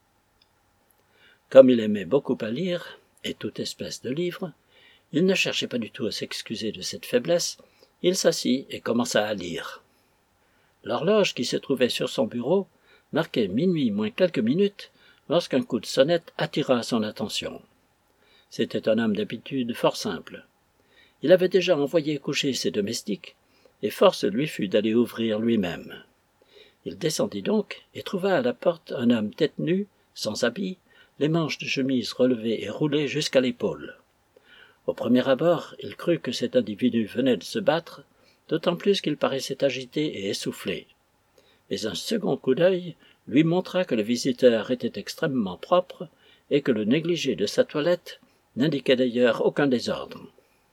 Comme il aimait beaucoup à lire, et toute espèce de livres, il ne cherchait pas du tout à s'excuser de cette faiblesse, il s'assit et commença à lire. L'horloge qui se trouvait sur son bureau marquait minuit moins quelques minutes lorsqu'un coup de sonnette attira son attention. C'était un homme d'habitude fort simple. Il avait déjà envoyé coucher ses domestiques, et force lui fut d'aller ouvrir lui-même. Il descendit donc et trouva à la porte un homme tête nue, sans habit, les manches de chemise relevées et roulées jusqu'à l'épaule. Au premier abord, il crut que cet individu venait de se battre, d'autant plus qu'il paraissait agité et essoufflé. Mais un second coup d'œil lui montra que le visiteur était extrêmement propre et que le négligé de sa toilette n'indiquait d'ailleurs aucun désordre.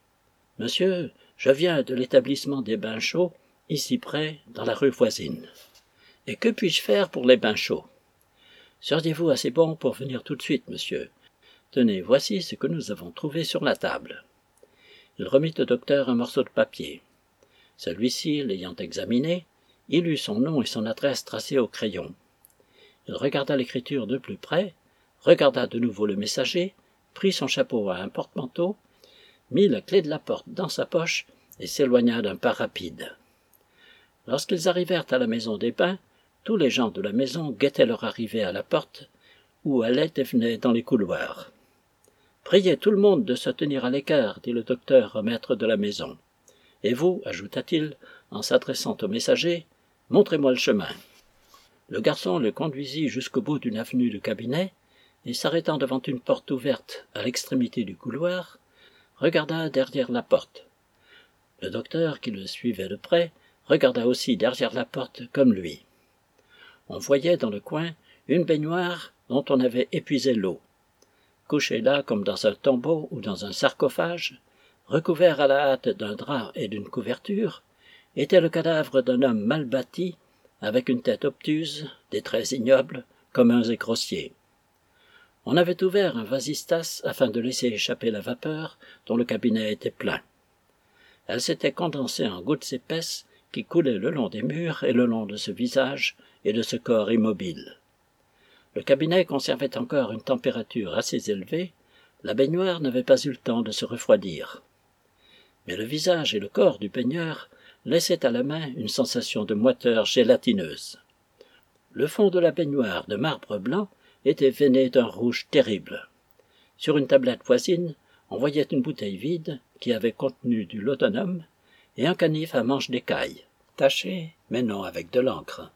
« Monsieur, je viens de l'établissement des bains chauds, ici près, dans la rue voisine. Et que puis-je faire pour les bains chauds? Seriez-vous assez bon pour venir tout de suite, monsieur? Tenez, voici ce que nous avons trouvé sur la table. » Il remit au docteur un morceau de papier. Celui-ci, l'ayant examiné, il lut son nom et son adresse tracés au crayon. Il regarda l'écriture de plus près, regarda de nouveau le messager, prit son chapeau à un porte-manteau, mit la clé de la porte dans sa poche et s'éloigna d'un pas rapide. Lorsqu'ils arrivèrent à la maison des bains, tous les gens de la maison guettaient leur arrivée à la porte, ou allaient et venaient dans les couloirs. « Priez tout le monde de se tenir à l'écart, dit le docteur au maître de la maison. Et vous, ajouta-t-il, en s'adressant au messager, montrez-moi le chemin. » Le garçon le conduisit jusqu'au bout d'une avenue de cabinets, et s'arrêtant devant une porte ouverte à l'extrémité du couloir, regarda derrière la porte. Le docteur, qui le suivait de près, regarda aussi derrière la porte comme lui. On voyait dans le coin une baignoire dont on avait épuisé l'eau. Couché là comme dans un tombeau ou dans un sarcophage, recouvert à la hâte d'un drap et d'une couverture, était le cadavre d'un homme mal bâti, avec une tête obtuse, des traits ignobles, communs et grossiers. On avait ouvert un vasistas afin de laisser échapper la vapeur dont le cabinet était plein. Elle s'était condensée en gouttes épaisses qui coulaient le long des murs et le long de ce visage et de ce corps immobile. Le cabinet conservait encore une température assez élevée, la baignoire n'avait pas eu le temps de se refroidir. Mais le visage et le corps du baigneur laissaient à la main une sensation de moiteur gélatineuse. Le fond de la baignoire de marbre blanc était veiné d'un rouge terrible. Sur une tablette voisine, on voyait une bouteille vide qui avait contenu du laudanum et un canif à manche d'écaille, taché, mais non avec de l'encre.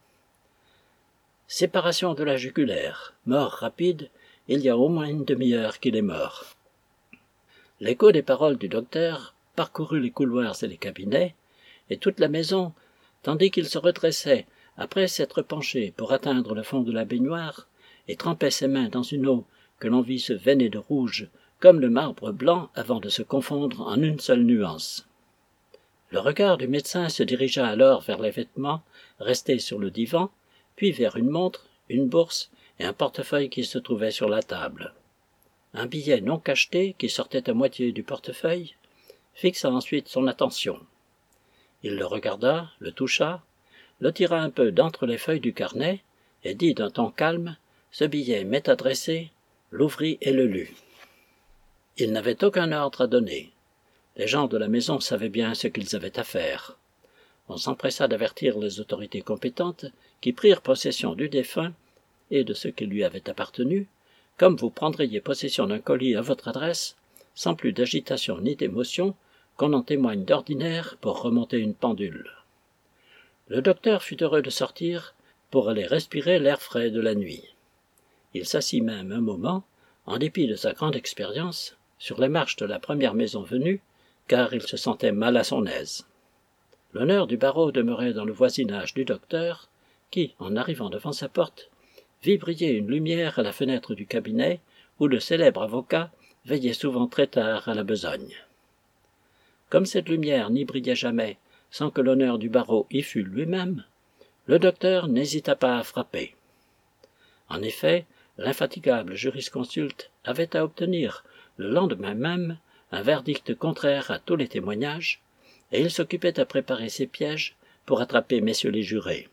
Séparation de la jugulaire, mort rapide, il y a au moins une demi-heure qu'il est mort. L'écho des paroles du docteur parcourut les couloirs et les cabinets, et toute la maison, tandis qu'il se redressait, après s'être penché pour atteindre le fond de la baignoire, et trempait ses mains dans une eau que l'on vit se veiner de rouge comme le marbre blanc avant de se confondre en une seule nuance. Le regard du médecin se dirigea alors vers les vêtements restés sur le divan, puis vers une montre, une bourse et un portefeuille qui se trouvait sur la table. Un billet non cacheté qui sortait à moitié du portefeuille fixa ensuite son attention. Il le regarda, le toucha, le tira un peu d'entre les feuilles du carnet et dit d'un ton calme: « Ce billet m'est adressé », l'ouvrit et le lut. Il n'avait aucun ordre à donner. Les gens de la maison savaient bien ce qu'ils avaient à faire. On s'empressa d'avertir les autorités compétentes qui prirent possession du défunt et de ce qui lui avait appartenu, comme vous prendriez possession d'un colis à votre adresse, sans plus d'agitation ni d'émotion qu'on en témoigne d'ordinaire pour remonter une pendule. Le docteur fut heureux de sortir pour aller respirer l'air frais de la nuit. Il s'assit même un moment, en dépit de sa grande expérience, sur les marches de la première maison venue, car il se sentait mal à son aise. L'honneur du barreau demeurait dans le voisinage du docteur, qui, en arrivant devant sa porte, vit briller une lumière à la fenêtre du cabinet où le célèbre avocat veillait souvent très tard à la besogne. Comme cette lumière n'y brillait jamais sans que l'honneur du barreau y fût lui-même, le docteur n'hésita pas à frapper. En effet, l'infatigable jurisconsulte avait à obtenir, le lendemain même, un verdict contraire à tous les témoignages, et il s'occupait à préparer ses pièges pour attraper messieurs les jurés.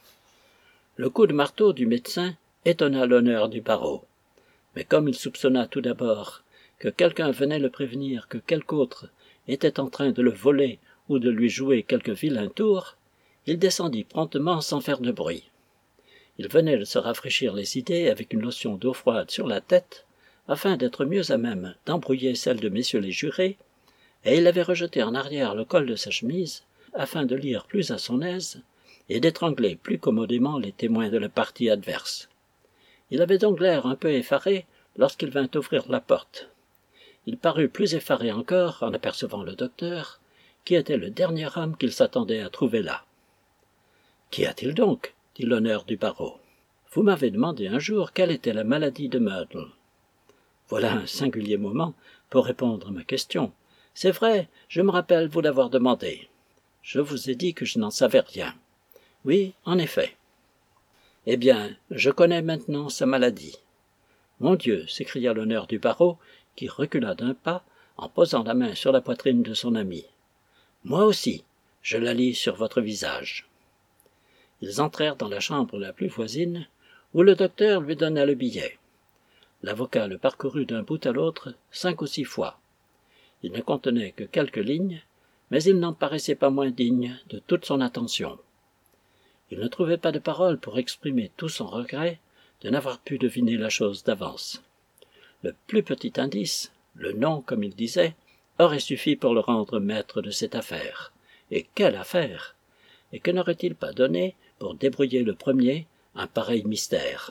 Le coup de marteau du médecin étonna l'honneur du barreau, mais comme il soupçonna tout d'abord que quelqu'un venait le prévenir que quelque autre était en train de le voler ou de lui jouer quelque vilain tour, il descendit promptement sans faire de bruit. Il venait de se rafraîchir les idées avec une lotion d'eau froide sur la tête, afin d'être mieux à même d'embrouiller celle de messieurs les jurés, et il avait rejeté en arrière le col de sa chemise, afin de lire plus à son aise, et d'étrangler plus commodément les témoins de la partie adverse. Il avait donc l'air un peu effaré lorsqu'il vint ouvrir la porte. Il parut plus effaré encore en apercevant le docteur, qui était le dernier homme qu'il s'attendait à trouver là. « Qu'y a-t-il donc » dit l'honneur du barreau. « Vous m'avez demandé un jour quelle était la maladie de Merdle. Voilà un singulier moment pour répondre à ma question. C'est vrai, je me rappelle vous l'avoir demandé. Je vous ai dit que je n'en savais rien. Oui, en effet. Eh bien, je connais maintenant sa maladie. Mon Dieu, s'écria l'honneur du barreau, qui recula d'un pas en posant la main sur la poitrine de son ami. Moi aussi, je la lis sur votre visage. Ils entrèrent dans la chambre la plus voisine, où le docteur lui donna le billet. L'avocat le parcourut d'un bout à l'autre cinq ou six fois. Il ne contenait que quelques lignes, mais il n'en paraissait pas moins digne de toute son attention. Il ne trouvait pas de paroles pour exprimer tout son regret de n'avoir pu deviner la chose d'avance. Le plus petit indice, le nom comme il disait, aurait suffi pour le rendre maître de cette affaire. Et quelle affaire! Et que n'aurait-il pas donné pour débrouiller le premier un pareil mystère?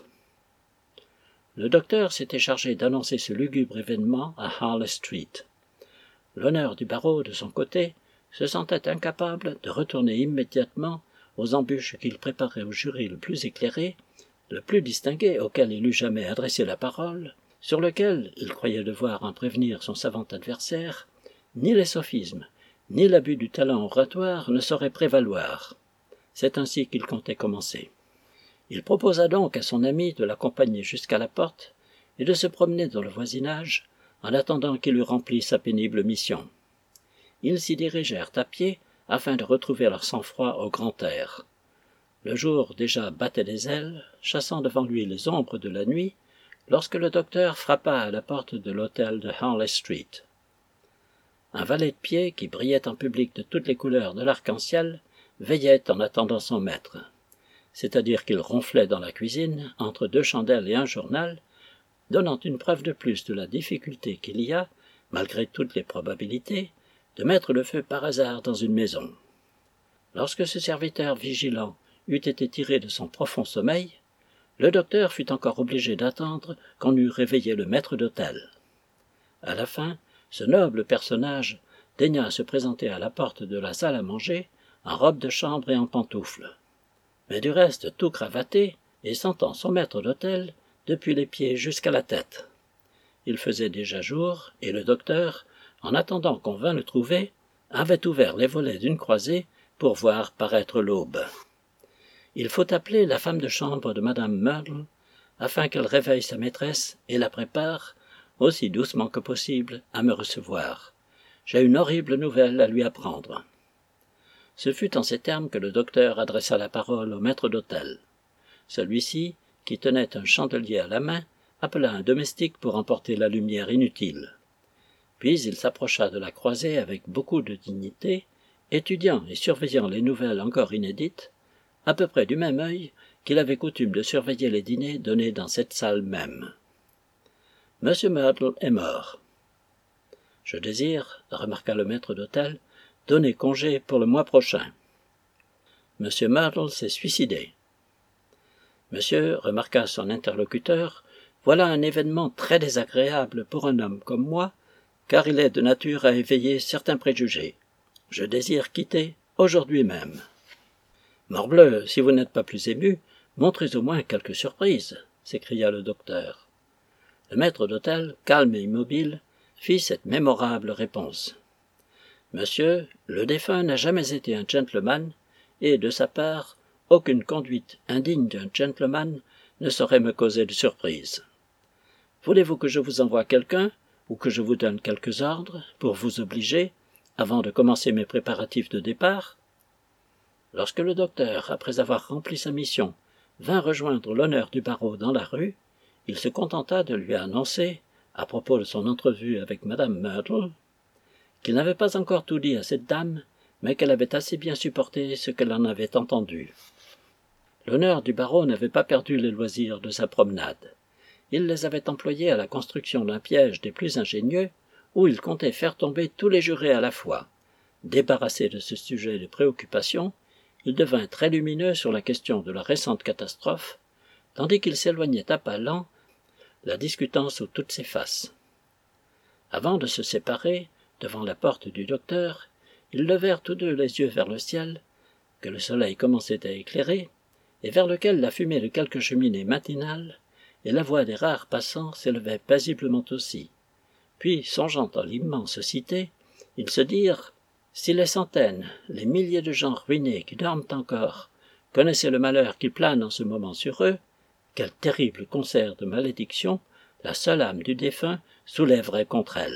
Le docteur s'était chargé d'annoncer ce lugubre événement à Harley Street. L'honneur du barreau, de son côté, se sentait incapable de retourner immédiatement aux embûches qu'il préparait au jury le plus éclairé, le plus distingué auquel il eût jamais adressé la parole, sur lequel il croyait devoir en prévenir son savant adversaire, ni les sophismes, ni l'abus du talent oratoire ne sauraient prévaloir. C'est ainsi qu'il comptait commencer. Il proposa donc à son ami de l'accompagner jusqu'à la porte et de se promener dans le voisinage en attendant qu'il eût rempli sa pénible mission. Ils s'y dirigèrent à pied afin de retrouver leur sang-froid au grand air. Le jour déjà battait des ailes, chassant devant lui les ombres de la nuit, lorsque le docteur frappa à la porte de l'hôtel de Harley Street. Un valet de pied, qui brillait en public de toutes les couleurs de l'arc-en-ciel, veillait en attendant son maître. C'est-à-dire qu'il ronflait dans la cuisine, entre deux chandelles et un journal, donnant une preuve de plus de la difficulté qu'il y a, malgré toutes les probabilités, de mettre le feu par hasard dans une maison. Lorsque ce serviteur vigilant eût été tiré de son profond sommeil, le docteur fut encore obligé d'attendre qu'on eût réveillé le maître d'hôtel. À la fin, ce noble personnage daigna se présenter à la porte de la salle à manger, en robe de chambre et en pantoufles. Mais du reste tout cravaté, et sentant son maître d'hôtel depuis les pieds jusqu'à la tête. il faisait déjà jour, et le docteur, en attendant qu'on vînt le trouver, avait ouvert les volets d'une croisée pour voir paraître l'aube. Il faut appeler la femme de chambre de madame Merdle, afin qu'elle réveille sa maîtresse et la prépare, aussi doucement que possible, à me recevoir. J'ai une horrible nouvelle à lui apprendre. Ce fut en ces termes que le docteur adressa la parole au maître d'hôtel. Celui-ci, qui tenait un chandelier à la main, appela un domestique pour emporter la lumière inutile. Puis il s'approcha de la croisée avec beaucoup de dignité, étudiant et surveillant les nouvelles encore inédites, à peu près du même œil qu'il avait coutume de surveiller les dîners donnés dans cette salle même. Monsieur Merdle est mort. Je désire, remarqua le maître d'hôtel, donner congé pour le mois prochain. Monsieur Merdle s'est suicidé. Monsieur, remarqua son interlocuteur, voilà un événement très désagréable pour un homme comme moi, car il est de nature à éveiller certains préjugés. Je désire quitter aujourd'hui même. Morbleu, si vous n'êtes pas plus ému, montrez au moins quelque surprise, s'écria le docteur. Le maître d'hôtel, calme et immobile, fit cette mémorable réponse. Monsieur, le défunt n'a jamais été un gentleman, et, de sa part, aucune conduite indigne d'un gentleman ne saurait me causer de surprise. Voulez-vous que je vous envoie quelqu'un, ou que je vous donne quelques ordres, pour vous obliger, avant de commencer mes préparatifs de départ? Lorsque le docteur, après avoir rempli sa mission, vint rejoindre l'honneur du barreau dans la rue, il se contenta de lui annoncer, à propos de son entrevue avec madame Merdle, qu'il n'avait pas encore tout dit à cette dame, mais qu'elle avait assez bien supporté ce qu'elle en avait entendu. L'honneur du barreau n'avait pas perdu les loisirs de sa promenade. Il les avait employés à la construction d'un piège des plus ingénieux, où il comptait faire tomber tous les jurés à la fois. Débarrassé de ce sujet de préoccupation, il devint très lumineux sur la question de la récente catastrophe, tandis qu'il s'éloignait à pas lents, la discutant sous toutes ses faces. Avant de se séparer, devant la porte du docteur, ils levèrent tous deux les yeux vers le ciel, que le soleil commençait à éclairer, et vers lequel la fumée de quelques cheminées matinales et la voix des rares passants s'élevaient paisiblement aussi. Puis, songeant à l'immense cité, ils se dirent « Si les centaines, les milliers de gens ruinés qui dorment encore, connaissaient le malheur qui plane en ce moment sur eux, quel terrible concert de malédictions la seule âme du défunt soulèverait contre elle. »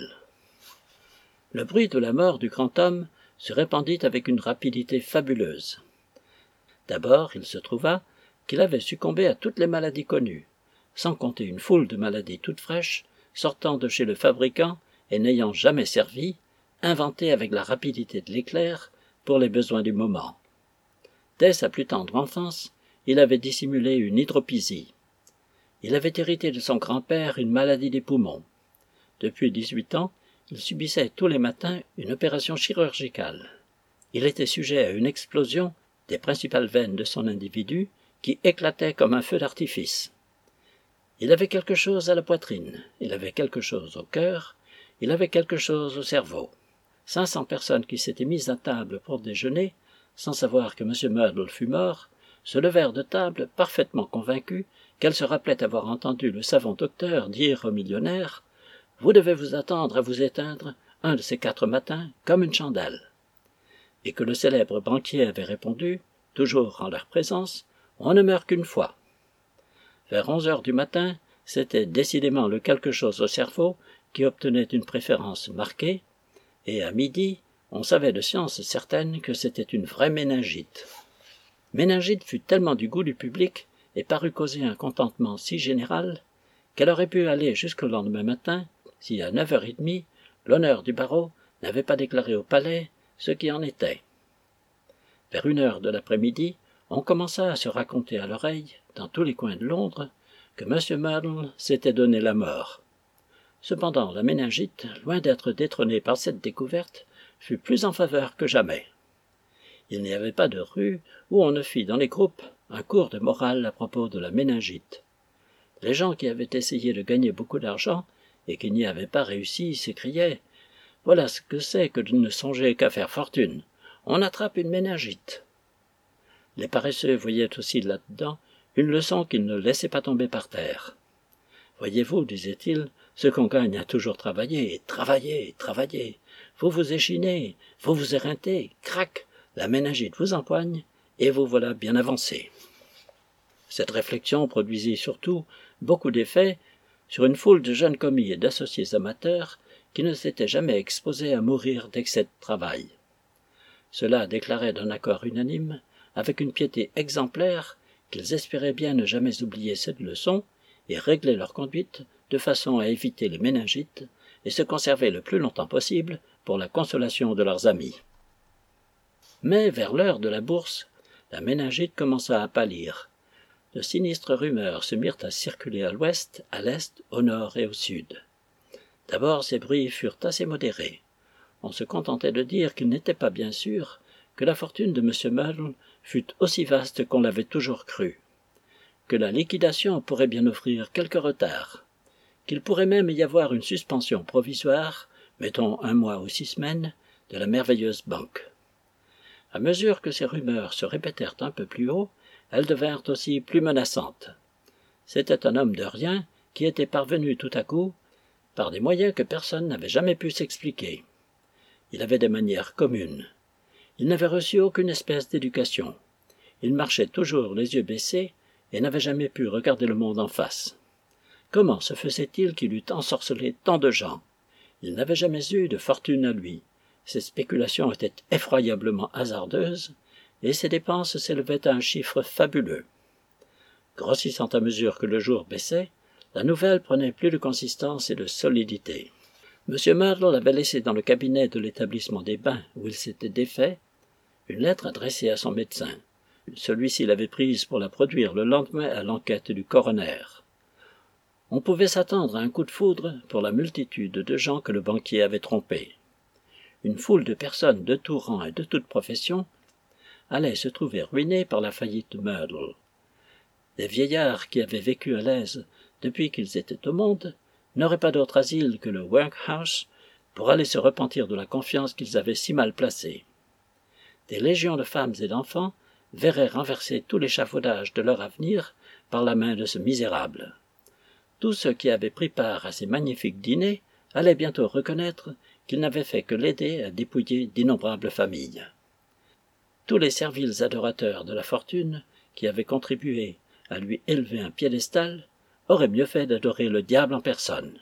Le bruit de la mort du grand homme se répandit avec une rapidité fabuleuse. D'abord, il se trouva qu'il avait succombé à toutes les maladies connues, sans compter une foule de maladies toutes fraîches, sortant de chez le fabricant et n'ayant jamais servi, inventées avec la rapidité de l'éclair pour les besoins du moment. Dès sa plus tendre enfance, il avait dissimulé une hydropisie. Il avait hérité de son grand-père une maladie des poumons. Depuis dix-huit ans, il subissait tous les matins une opération chirurgicale. Il était sujet à une explosion des principales veines de son individu qui éclatait comme un feu d'artifice. Il avait quelque chose à la poitrine, il avait quelque chose au cœur, il avait quelque chose au cerveau. Cinq cents personnes qui s'étaient mises à table pour déjeuner, sans savoir que M. Merdle fût mort, se levèrent de table parfaitement convaincus qu'elles se rappelaient avoir entendu le savant docteur dire au millionnaire « Vous devez vous attendre à vous éteindre un de ces quatre matins comme une chandelle », et que le célèbre banquier avait répondu, toujours en leur présence, « On ne meurt qu'une fois ». Vers onze heures du matin, c'était décidément le quelque chose au cerveau qui obtenait une préférence marquée, et à midi, on savait de science certaine que c'était une vraie méningite. Méningite fut tellement du goût du public et parut causer un contentement si général qu'elle aurait pu aller jusqu'au lendemain matin si à neuf heures trente, l'honneur du barreau n'avait pas déclaré au palais ce qui en était. Vers une heure de l'après-midi, on commença à se raconter à l'oreille, dans tous les coins de Londres, que M. Merdle s'était donné la mort. Cependant, la méningite, loin d'être détrônée par cette découverte, fut plus en faveur que jamais. Il n'y avait pas de rue où on ne fît dans les groupes un cours de morale à propos de la méningite. Les gens qui avaient essayé de gagner beaucoup d'argent et qui n'y avaient pas réussi s'écriaient « Voilà ce que c'est que de ne songer qu'à faire fortune. On attrape une méningite. » Les paresseux voyaient aussi là-dedans une leçon qu'ils ne laissaient pas tomber par terre. « Voyez-vous, disait-il, Ce qu'on gagne a toujours travaillé, travaillé, travaillé. Vous vous échinez, vous vous éreintez, crac, la méningite vous empoigne, et vous voilà bien avancé. Cette réflexion produisit surtout beaucoup d'effets sur une foule de jeunes commis et d'associés amateurs qui ne s'étaient jamais exposés à mourir d'excès de travail. Cela déclarait d'un accord unanime, avec une piété exemplaire, qu'ils espéraient bien ne jamais oublier cette leçon et régler leur conduite de façon à éviter les méningites et se conserver le plus longtemps possible pour la consolation de leurs amis. Mais vers l'heure de la bourse, la méningite commença à pâlir. De sinistres rumeurs se mirent à circuler à l'ouest, à l'est, au nord et au sud. D'abord ces bruits furent assez modérés. On se contentait de dire qu'il n'était pas bien sûr que la fortune de M. Muddle fût aussi vaste qu'on l'avait toujours cru, que la liquidation pourrait bien offrir quelque retard, qu'il pourrait même y avoir une suspension provisoire, mettons un mois ou six semaines, de la merveilleuse banque. À mesure que ces rumeurs se répétèrent un peu plus haut, elles devinrent aussi plus menaçantes. C'était un homme de rien qui était parvenu tout à coup, par des moyens que personne n'avait jamais pu s'expliquer. Il avait des manières communes. Il n'avait reçu aucune espèce d'éducation. Il marchait toujours les yeux baissés et n'avait jamais pu regarder le monde en face. Comment se faisait-il qu'il eût ensorcelé tant de gens? Il n'avait jamais eu de fortune à lui. Ses spéculations étaient effroyablement hasardeuses, et ses dépenses s'élevaient à un chiffre fabuleux. Grossissant à mesure que le jour baissait, la nouvelle prenait plus de consistance et de solidité. M. Muddle avait laissé dans le cabinet de l'établissement des bains où il s'était défait une lettre adressée à son médecin. Celui-ci l'avait prise pour la produire le lendemain à l'enquête du coroner. On pouvait s'attendre à un coup de foudre pour la multitude de gens que le banquier avait trompés. Une foule de personnes de tout rang et de toute profession allait se trouver ruinée par la faillite de Muddle. Des vieillards qui avaient vécu à l'aise depuis qu'ils étaient au monde n'auraient pas d'autre asile que le workhouse pour aller se repentir de la confiance qu'ils avaient si mal placée. Des légions de femmes et d'enfants verraient renverser tout l'échafaudage de leur avenir par la main de ce misérable. Tous ceux qui avaient pris part à ces magnifiques dîners allaient bientôt reconnaître qu'il n'avait fait que l'aider à dépouiller d'innombrables familles. Tous les serviles adorateurs de la fortune, qui avaient contribué à lui élever un piédestal, auraient mieux fait d'adorer le diable en personne.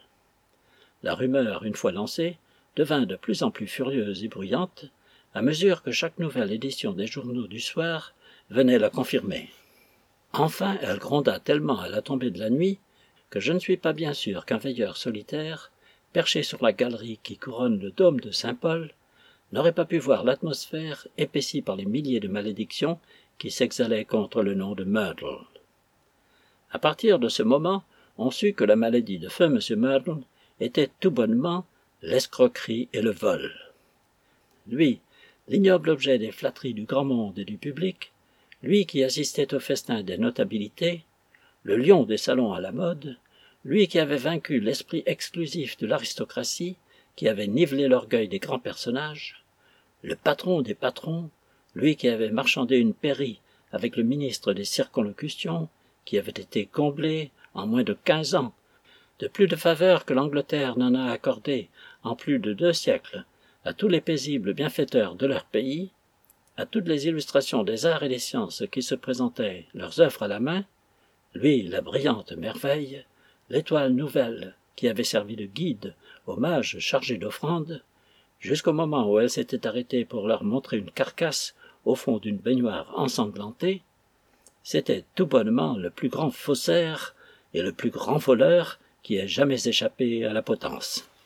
La rumeur, une fois lancée, devint de plus en plus furieuse et bruyante, à mesure que chaque nouvelle édition des journaux du soir venait la confirmer. Enfin, elle gronda tellement à la tombée de la nuit que je ne suis pas bien sûr qu'un veilleur solitaire, perché sur la galerie qui couronne le dôme de Saint-Paul, n'aurait pas pu voir l'atmosphère épaissie par les milliers de malédictions qui s'exhalaient contre le nom de Muddle. À partir de ce moment, on sut que la maladie de feu M. Muddle était tout bonnement l'escroquerie et le vol. Lui, l'ignoble objet des flatteries du grand monde et du public, lui qui assistait au festin des notabilités, le lion des salons à la mode, lui qui avait vaincu l'esprit exclusif de l'aristocratie, qui avait nivelé l'orgueil des grands personnages, le patron des patrons, lui qui avait marchandé une pairie avec le ministre des circonlocutions, qui avait été comblé, en moins de quinze ans, de plus de faveurs que l'Angleterre n'en a accordé en plus de deux siècles à tous les paisibles bienfaiteurs de leur pays, à toutes les illustrations des arts et des sciences qui se présentaient leurs œuvres à la main, lui, la brillante merveille, l'étoile nouvelle qui avait servi de guide aux mages chargés d'offrandes, jusqu'au moment où elle s'était arrêtée pour leur montrer une carcasse au fond d'une baignoire ensanglantée, c'était tout bonnement le plus grand faussaire et le plus grand voleur qui ait jamais échappé à la potence.